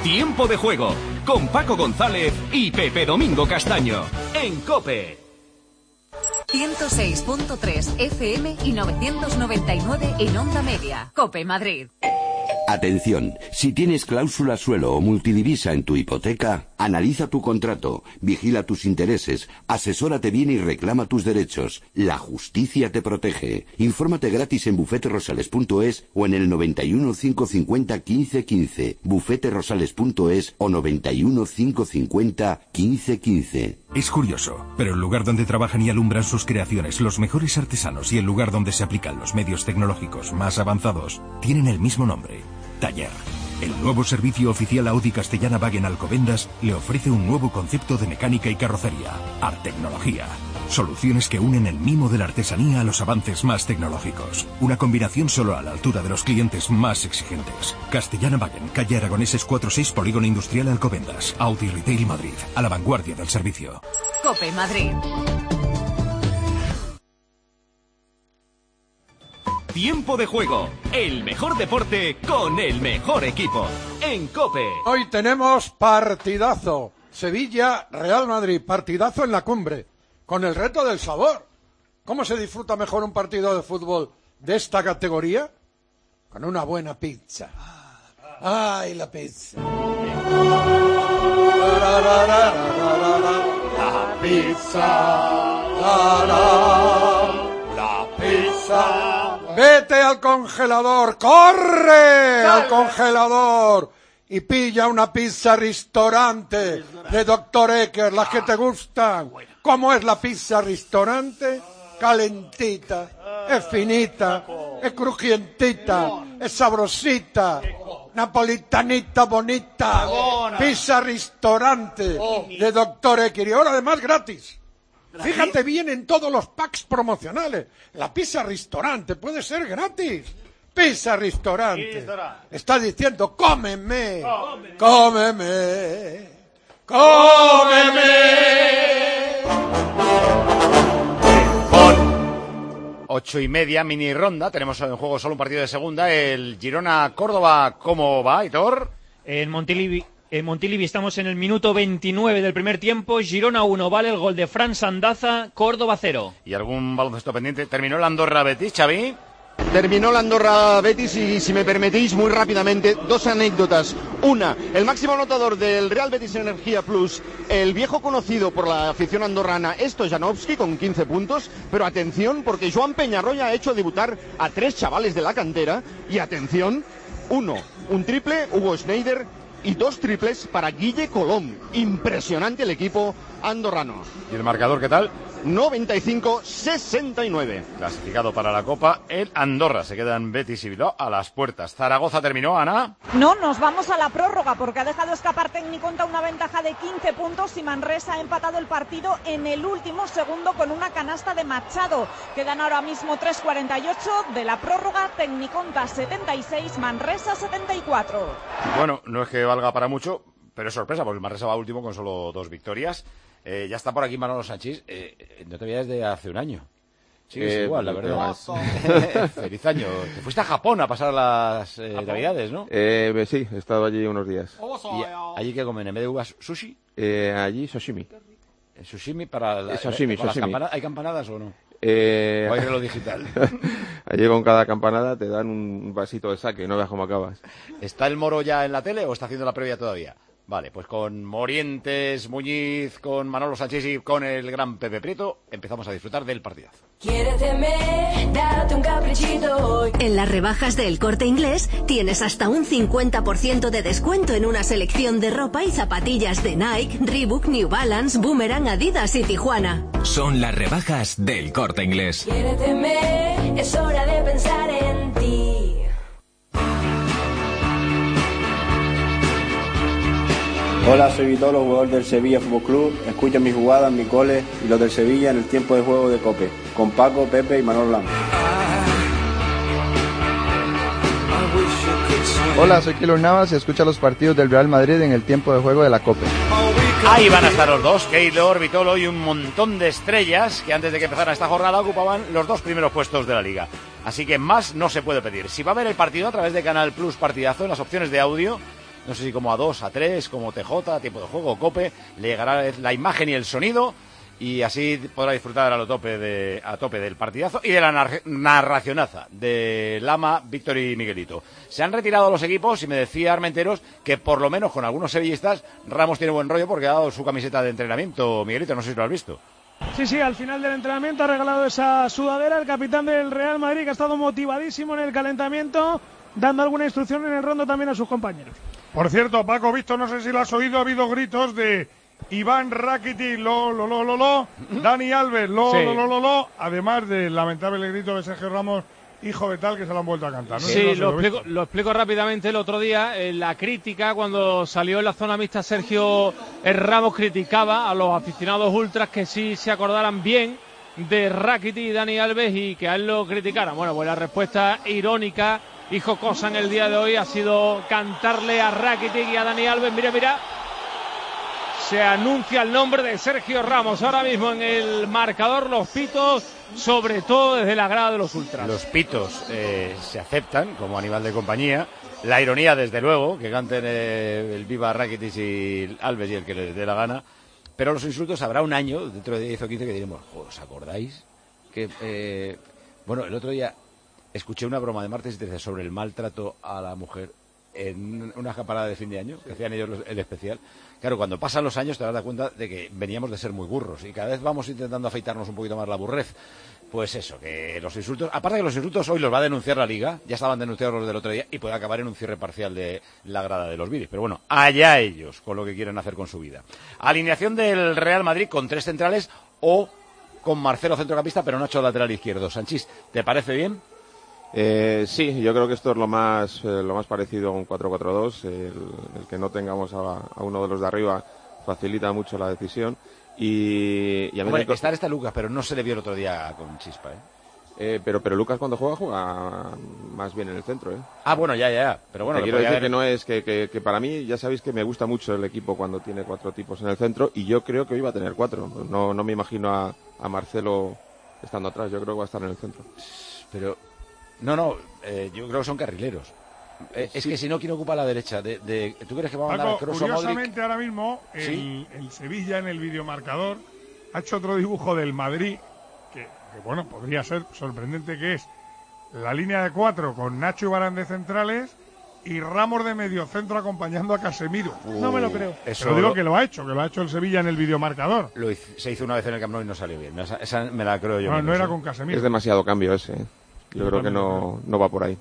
Tiempo de juego, con Paco González y Pepe Domingo Castaño, en COPE. ciento seis punto tres F M y novecientos noventa y nueve en Onda Media. COPE Madrid. Atención, si tienes cláusula suelo o multidivisa en tu hipoteca, analiza tu contrato, vigila tus intereses, asesórate bien y reclama tus derechos. La justicia te protege. Infórmate gratis en bufete rosales punto es o en el noventa y uno, cinco cincuenta, quince quince, bufete rosales punto es o noventa y uno, cinco cincuenta, quince quince. Es curioso, pero el lugar donde trabajan y alumbran sus creaciones los mejores artesanos y el lugar donde se aplican los medios tecnológicos más avanzados tienen el mismo nombre: Taller. El nuevo servicio oficial Audi Castellana Wagen Alcobendas le ofrece un nuevo concepto de mecánica y carrocería: Artecnología. Soluciones que unen el mimo de la artesanía a los avances más tecnológicos. Una combinación solo a la altura de los clientes más exigentes. Castellana Wagen, calle Aragoneses cuarenta y seis, Polígono Industrial Alcobendas. Audi Retail Madrid, a la vanguardia del servicio. COPE Madrid. Tiempo de juego, el mejor deporte con el mejor equipo, en COPE. Hoy tenemos partidazo. Sevilla, Real Madrid, partidazo en la cumbre, con el reto del sabor. ¿Cómo se disfruta mejor un partido de fútbol de esta categoría? Con una buena pizza. ¡Ay, la pizza! La pizza. La pizza. Vete al congelador, corre al congelador y pilla una pizza restaurante de doctor Ecker, las que te gustan. ¿Cómo es la pizza restaurante? Calentita, es finita, es crujientita, es sabrosita, napolitanita bonita. Pizza restaurante de doctor Ecker y ahora además gratis. Fíjate bien en todos los packs promocionales. La pizza restaurante puede ser gratis. Pizza restaurante. Está diciendo, cómeme, cómeme, cómeme. Ocho y media, mini ronda. Tenemos en juego solo un partido de segunda. El Girona-Córdoba, ¿cómo va, Hitor? En Montilivi. En Montilivi estamos en el minuto veintinueve del primer tiempo. Girona uno, vale el gol de Fran Sandaza, Córdoba cero. ¿Y algún baloncesto pendiente? ¿Terminó el Andorra-Betis, Xavi? Terminó la Andorra-Betis y, si me permitís, muy rápidamente, dos anécdotas. Una, el máximo anotador del Real Betis Energía Plus, el viejo conocido por la afición andorrana, Stojanovski, con quince puntos. Pero atención, porque Joan Peñarroya ha hecho debutar a tres chavales de la cantera. Y atención, uno, un triple, Hugo Schneider, y dos triples para Guille Colom. Impresionante el equipo andorrano. ¿Y el marcador qué tal? noventa y cinco sesenta y nueve. Clasificado para la Copa el Andorra. Se quedan Betis y Bilbao a las puertas. ¿Zaragoza terminó, Ana? No, nos vamos a la prórroga porque ha dejado escapar Tecniconta una ventaja de quince puntos y Manresa ha empatado el partido en el último segundo con una canasta de Machado. Quedan ahora mismo tres cuarenta y ocho de la prórroga. Tecniconta setenta y seis, Manresa setenta y cuatro. Bueno, no es que valga para mucho, pero es sorpresa porque el Manresa va último con solo dos victorias. Eh, ya está por aquí Manolo Sánchez. Eh, no te veías desde hace un año. Sigues eh, igual, la verdad. Feliz año. Te fuiste a Japón a pasar las eh, Navidades, ¿no? Eh, sí, he estado allí unos días. ¿Y allí qué comen? ¿En vez de uvas, sushi? Eh, allí, sashimi. ¿El sushimi para, la, sashimi, para sashimi. las campanadas? ¿Hay campanadas o no? Eh... ¿O hay reloj digital? Allí con cada campanada te dan un vasito de sake, no veas cómo acabas. ¿Está el Moro ya en la tele o está haciendo la previa todavía? Vale, pues con Morientes, Muñiz, con Manolo Sánchez y con el gran Pepe Prieto empezamos a disfrutar del partidazo. Quiéreteme, date un caprichito. En las rebajas del Corte Inglés tienes hasta un cincuenta por ciento de descuento en una selección de ropa y zapatillas de Nike, Reebok, New Balance, Boomerang, Adidas y Tijuana. Son las rebajas del Corte Inglés. Quiéreteme, es hora de pensar en ti. Hola, soy Vitolo, jugador del Sevilla Fútbol Club. Escucha mis jugadas, mis goles y los del Sevilla en el tiempo de juego de COPE, con Paco, Pepe y Manolo Lama. Hola, soy Keylor Navas y escucha los partidos del Real Madrid en el tiempo de juego de la COPE. Ahí van a estar los dos, Keylor, Vitolo y un montón de estrellas que antes de que empezara esta jornada ocupaban los dos primeros puestos de la liga. Así que más no se puede pedir. Si va a ver el partido a través de Canal Plus Partidazo en las opciones de audio, no sé si como a dos, a tres, como T J, tiempo de juego, Cope, le llegará la imagen y el sonido, y así podrá disfrutar a lo tope de a tope del partidazo y de la nar narracionaza de Lama, Víctor y Miguelito. Se han retirado los equipos y me decía Armenteros que por lo menos con algunos sevillistas Ramos tiene buen rollo porque ha dado su camiseta de entrenamiento. Miguelito, no sé si lo has visto. Sí, sí, al final del entrenamiento ha regalado esa sudadera el capitán del Real Madrid, que ha estado motivadísimo en el calentamiento, dando alguna instrucción en el rondo también a sus compañeros. Por cierto, Paco, visto, no sé si lo has oído, ha habido gritos de Iván Rakitic, lo, lo, lo, lo, lo, Dani Alves, lo, sí. lo, lo, lo, lo, además del lamentable grito de Sergio Ramos, hijo de tal, que se lo han vuelto a cantar. ¿No? Sí, no sé, lo, lo, explico, lo explico rápidamente. El otro día, en la crítica, cuando salió en la zona mixta, Sergio Ramos criticaba a los aficionados ultras que sí se acordaran bien de Rakitic y Dani Alves y que a él lo criticaran. Bueno, pues la respuesta irónica y jocosa en el día de hoy ha sido cantarle a Rakitic y a Dani Alves. Mira, mira. Se anuncia el nombre de Sergio Ramos ahora mismo en el marcador, los pitos, sobre todo desde la grada de los ultras. Los pitos eh, se aceptan como animal de compañía. La ironía, desde luego, que canten eh, el Viva Rakitic y Alves y el que les dé la gana. Pero los insultos habrá un año, dentro de diez o quince, que diremos, ¿os acordáis? Que, eh, bueno, el otro día escuché una broma de martes y trece sobre el maltrato a la mujer en una escaparada de fin de año, que hacían ellos el especial. Claro, cuando pasan los años te das cuenta de que veníamos de ser muy burros y cada vez vamos intentando afeitarnos un poquito más la burrez. Pues eso, que los insultos, aparte que los insultos hoy los va a denunciar la Liga, ya estaban denunciados los del otro día y puede acabar en un cierre parcial de la grada de los Viris. Pero bueno, allá ellos con lo que quieren hacer con su vida. Alineación del Real Madrid con tres centrales o con Marcelo centrocampista, pero Nacho lateral izquierdo. Sanchís, ¿te parece bien? Eh, sí, yo creo que esto es lo más eh, lo más parecido a un cuatro cuatro dos. El, el que no tengamos a, a uno de los de arriba facilita mucho la decisión. Y, y a mí Hombre, me... está este Lucas, pero no se le vio el otro día con chispa, ¿eh? Eh, pero, pero Lucas cuando juega, juega más bien en el centro, ¿eh? Ah, bueno, ya, ya. Pero bueno, te quiero decir haber... que no es que, que, que para mí, ya sabéis que me gusta mucho el equipo cuando tiene cuatro tipos en el centro y yo creo que hoy va a tener cuatro. No, no me imagino a, a Marcelo estando atrás, yo creo que va a estar en el centro. Pero... No, no, eh, yo creo que son carrileros. Eh, sí. Es que si no, ¿quién ocupa la derecha? De, de, ¿Tú crees que va a mandar Paco, a Kroos o Modric? Curiosamente, ahora mismo, el, ¿sí? el Sevilla en el videomarcador ha hecho otro dibujo del Madrid, que, que bueno, podría ser sorprendente, que es la línea de cuatro con Nacho y Varane de centrales y Ramos de medio centro acompañando a Casemiro. Uh, no me lo creo. Eso Pero digo que lo ha hecho, que lo ha hecho el Sevilla en el videomarcador. Lo hizo, se hizo una vez en el Camp Nou y no salió bien. Esa, esa me la creo yo. No, menos, no era ¿eh? con Casemiro. Es demasiado cambio ese, ¿eh? Yo creo que no, no va por ahí.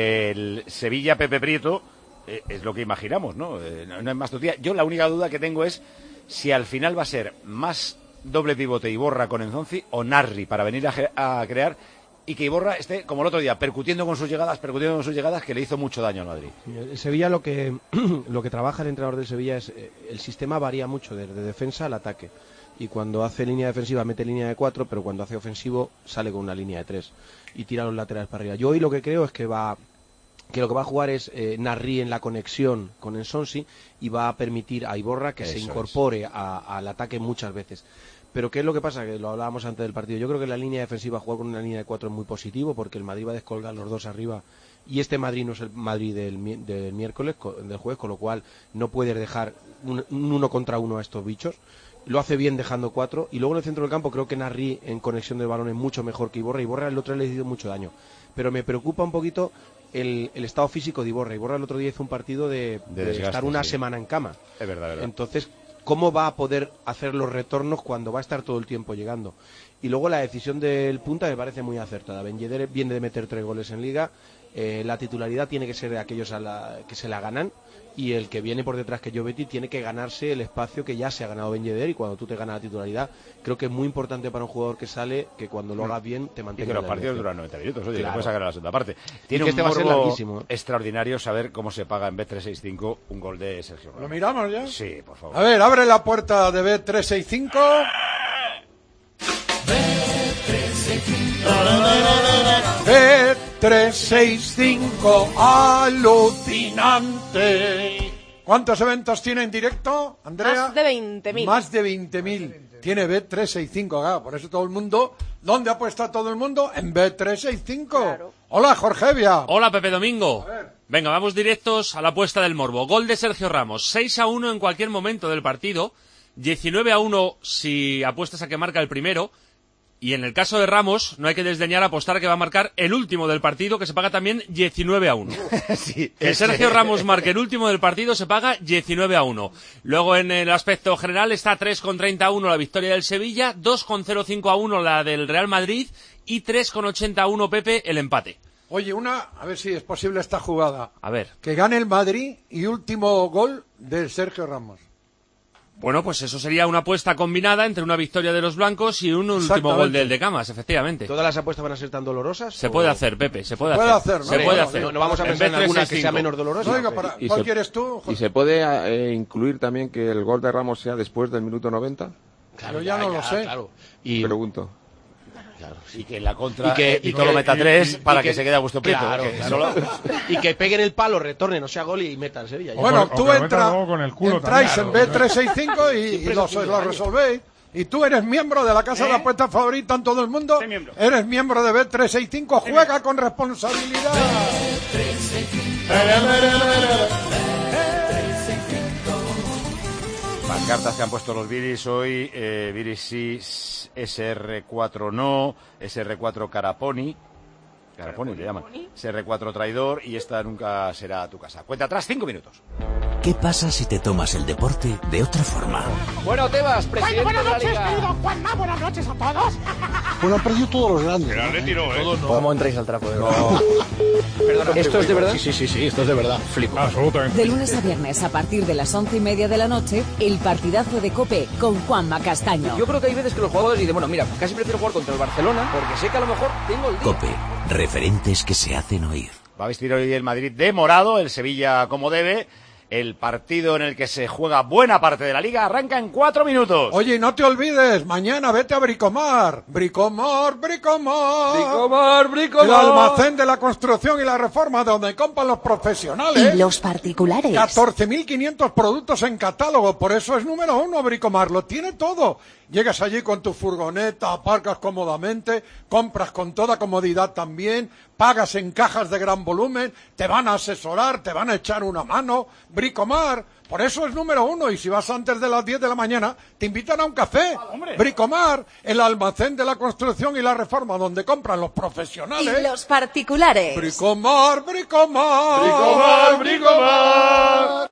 El Sevilla Pepe Prieto eh, es lo que imaginamos, ¿no? Eh, no, no es más tutía. Yo la única duda que tengo es si al final va a ser más doble pivote Iborra con Enzonzi o Narri para venir a, a crear y que Iborra esté, como el otro día, percutiendo con sus llegadas, percutiendo con sus llegadas, que le hizo mucho daño al Madrid. El Sevilla lo que, lo que trabaja el entrenador del Sevilla es, eh, el sistema varía mucho de, de defensa al ataque. Y cuando hace línea defensiva mete línea de cuatro, pero cuando hace ofensivo sale con una línea de tres y tira los laterales para arriba. Yo hoy lo que creo es que va que lo que va a jugar es eh, Narri en la conexión con Ensonsi y va a permitir a Iborra que Eso se incorpore a, al ataque muchas veces. Pero ¿qué es lo que pasa? Que lo hablábamos antes del partido. Yo creo que la línea defensiva jugar con una línea de cuatro es muy positivo porque el Madrid va a descolgar los dos arriba y este Madrid no es el Madrid del, del miércoles, del jueves, con lo cual no puedes dejar un, un uno contra uno a estos bichos. Lo hace bien dejando cuatro y luego en el centro del campo creo que Narri en conexión del balón es mucho mejor que Iborra. Iborra el otro le ha hecho mucho daño, pero me preocupa un poquito el, el estado físico de Iborra. Iborra el otro día hizo un partido de, de, de desgaste, estar una sí. semana en cama. Es verdad, verdad. Entonces, ¿cómo va a poder hacer los retornos cuando va a estar todo el tiempo llegando? Y luego la decisión del punta me parece muy acertada. Ben Yedder viene de meter tres goles en Liga. Eh, la titularidad tiene que ser de aquellos a la, que se la ganan y el que viene por detrás, que Jovetti, tiene que ganarse el espacio que ya se ha ganado Ben Yedder y cuando tú te ganas la titularidad creo que es muy importante para un jugador que sale que cuando lo hagas bien te mantenga. Y que los partidos duran noventa minutos, oye, claro. Te puedes sacar a la segunda parte. Tiene que un este va a ser larguísimo, ¿eh? extraordinario saber cómo se paga en B trescientos sesenta y cinco un gol de Sergio Ramos. ¿Lo miramos ya? Sí, por favor. A ver, abre la puerta de B trescientos sesenta y cinco. B trescientos sesenta y cinco, alucinante. ¿Cuántos eventos tiene en directo, Andrea? Más de veinte mil. Más de veinte mil. Tiene B trescientos sesenta y cinco, claro, por eso todo el mundo... ¿Dónde apuesta todo el mundo? En B trescientos sesenta y cinco. Claro. Hola, Jorge Evia. Hola, Pepe Domingo. A ver. Venga, vamos directos a la apuesta del morbo. Gol de Sergio Ramos, seis a uno en cualquier momento del partido, diecinueve a uno si apuestas a que marca el primero, y en el caso de Ramos no hay que desdeñar apostar a que va a marcar el último del partido, que se paga también diecinueve a uno. Sí, que Sergio Ramos marque el último del partido se paga diecinueve a uno. Luego en el aspecto general está tres con treinta a uno la victoria del Sevilla, dos con cero cinco a uno la del Real Madrid y tres con ochenta a uno, Pepe, el empate. Oye, una, a ver si es posible esta jugada. A ver. Que gane el Madrid y último gol del Sergio Ramos. Bueno, pues eso sería una apuesta combinada entre una victoria de los blancos y un último gol del de Camas, efectivamente. ¿Todas las apuestas van a ser tan dolorosas? Se o... puede hacer, Pepe, se puede, se puede hacer. hacer, ¿no? Se puede no, hacer. No, no vamos a pensar en, en alguna que sea menos dolorosa. Oiga, para, ¿cuál se, quieres tú? ¿Y se puede eh, incluir también que el gol de Ramos sea después del minuto noventa? Claro, ya, ya no ya, lo sé. Claro. Y... Pregunto. Claro, sí. Y que en la contra y que, y, y todo lo meta tres y, para y que, que se quede a gusto Prieto. Claro, que claro. Solo... Y que peguen el palo, retornen, o sea, gol y metan Sevilla. Bueno, tú entra, entráis claro, en B trescientos sesenta y cinco y, y lo, lo resolvéis. Y tú eres miembro de la casa ¿Eh? de apuestas favorita en todo el mundo. Miembro. Eres miembro de B trescientos sesenta y cinco. Juega con responsabilidad. Pancartas que han puesto los Viris hoy. Eh, Viris sí, S R cuatro no, S R cuatro Caraponi. Caraponi le llaman. S R cuatro traidor y esta nunca será tu casa. Cuenta atrás, cinco minutos. ¿Qué pasa si te tomas el deporte de otra forma? Bueno, Tebas, presidente bueno, buenas de la noches, Liga. querido Juanma, buenas noches a todos. Bueno, han perdido todos los grandes. Pero le tiró, ¿eh? No. ¿Cómo entráis al trapo de no. Perdona, ¿esto es de verdad? Sí, sí, sí, sí, esto es de verdad. Flipo. Absolutamente. De lunes a viernes, a partir de las once y media de la noche, el partidazo de COPE con Juanma Castaño. Yo creo que hay veces que los jugadores dicen, bueno, mira, casi prefiero jugar contra el Barcelona, porque sé que a lo mejor tengo el día. COPE, referentes que se hacen oír. Va a vestir hoy el Madrid de morado, el Sevilla como debe. El partido en el que se juega buena parte de la Liga arranca en cuatro minutos. Oye, no te olvides, mañana vete a Bricomar. Bricomar, Bricomar. Bricomar, Bricomar. El almacén de la construcción y la reforma donde compran los profesionales. Y los particulares. catorce mil quinientos productos en catálogo, por eso es número uno Bricomar, lo tiene todo. Llegas allí con tu furgoneta, aparcas cómodamente, compras con toda comodidad también, pagas en cajas de gran volumen, te van a asesorar, te van a echar una mano. Bricomar, por eso es número uno, y si vas antes de las diez de la mañana, te invitan a un café. Ah, Bricomar, el almacén de la construcción y la reforma, donde compran los profesionales. Y los particulares. Bricomar, Bricomar. Bricomar, Bricomar.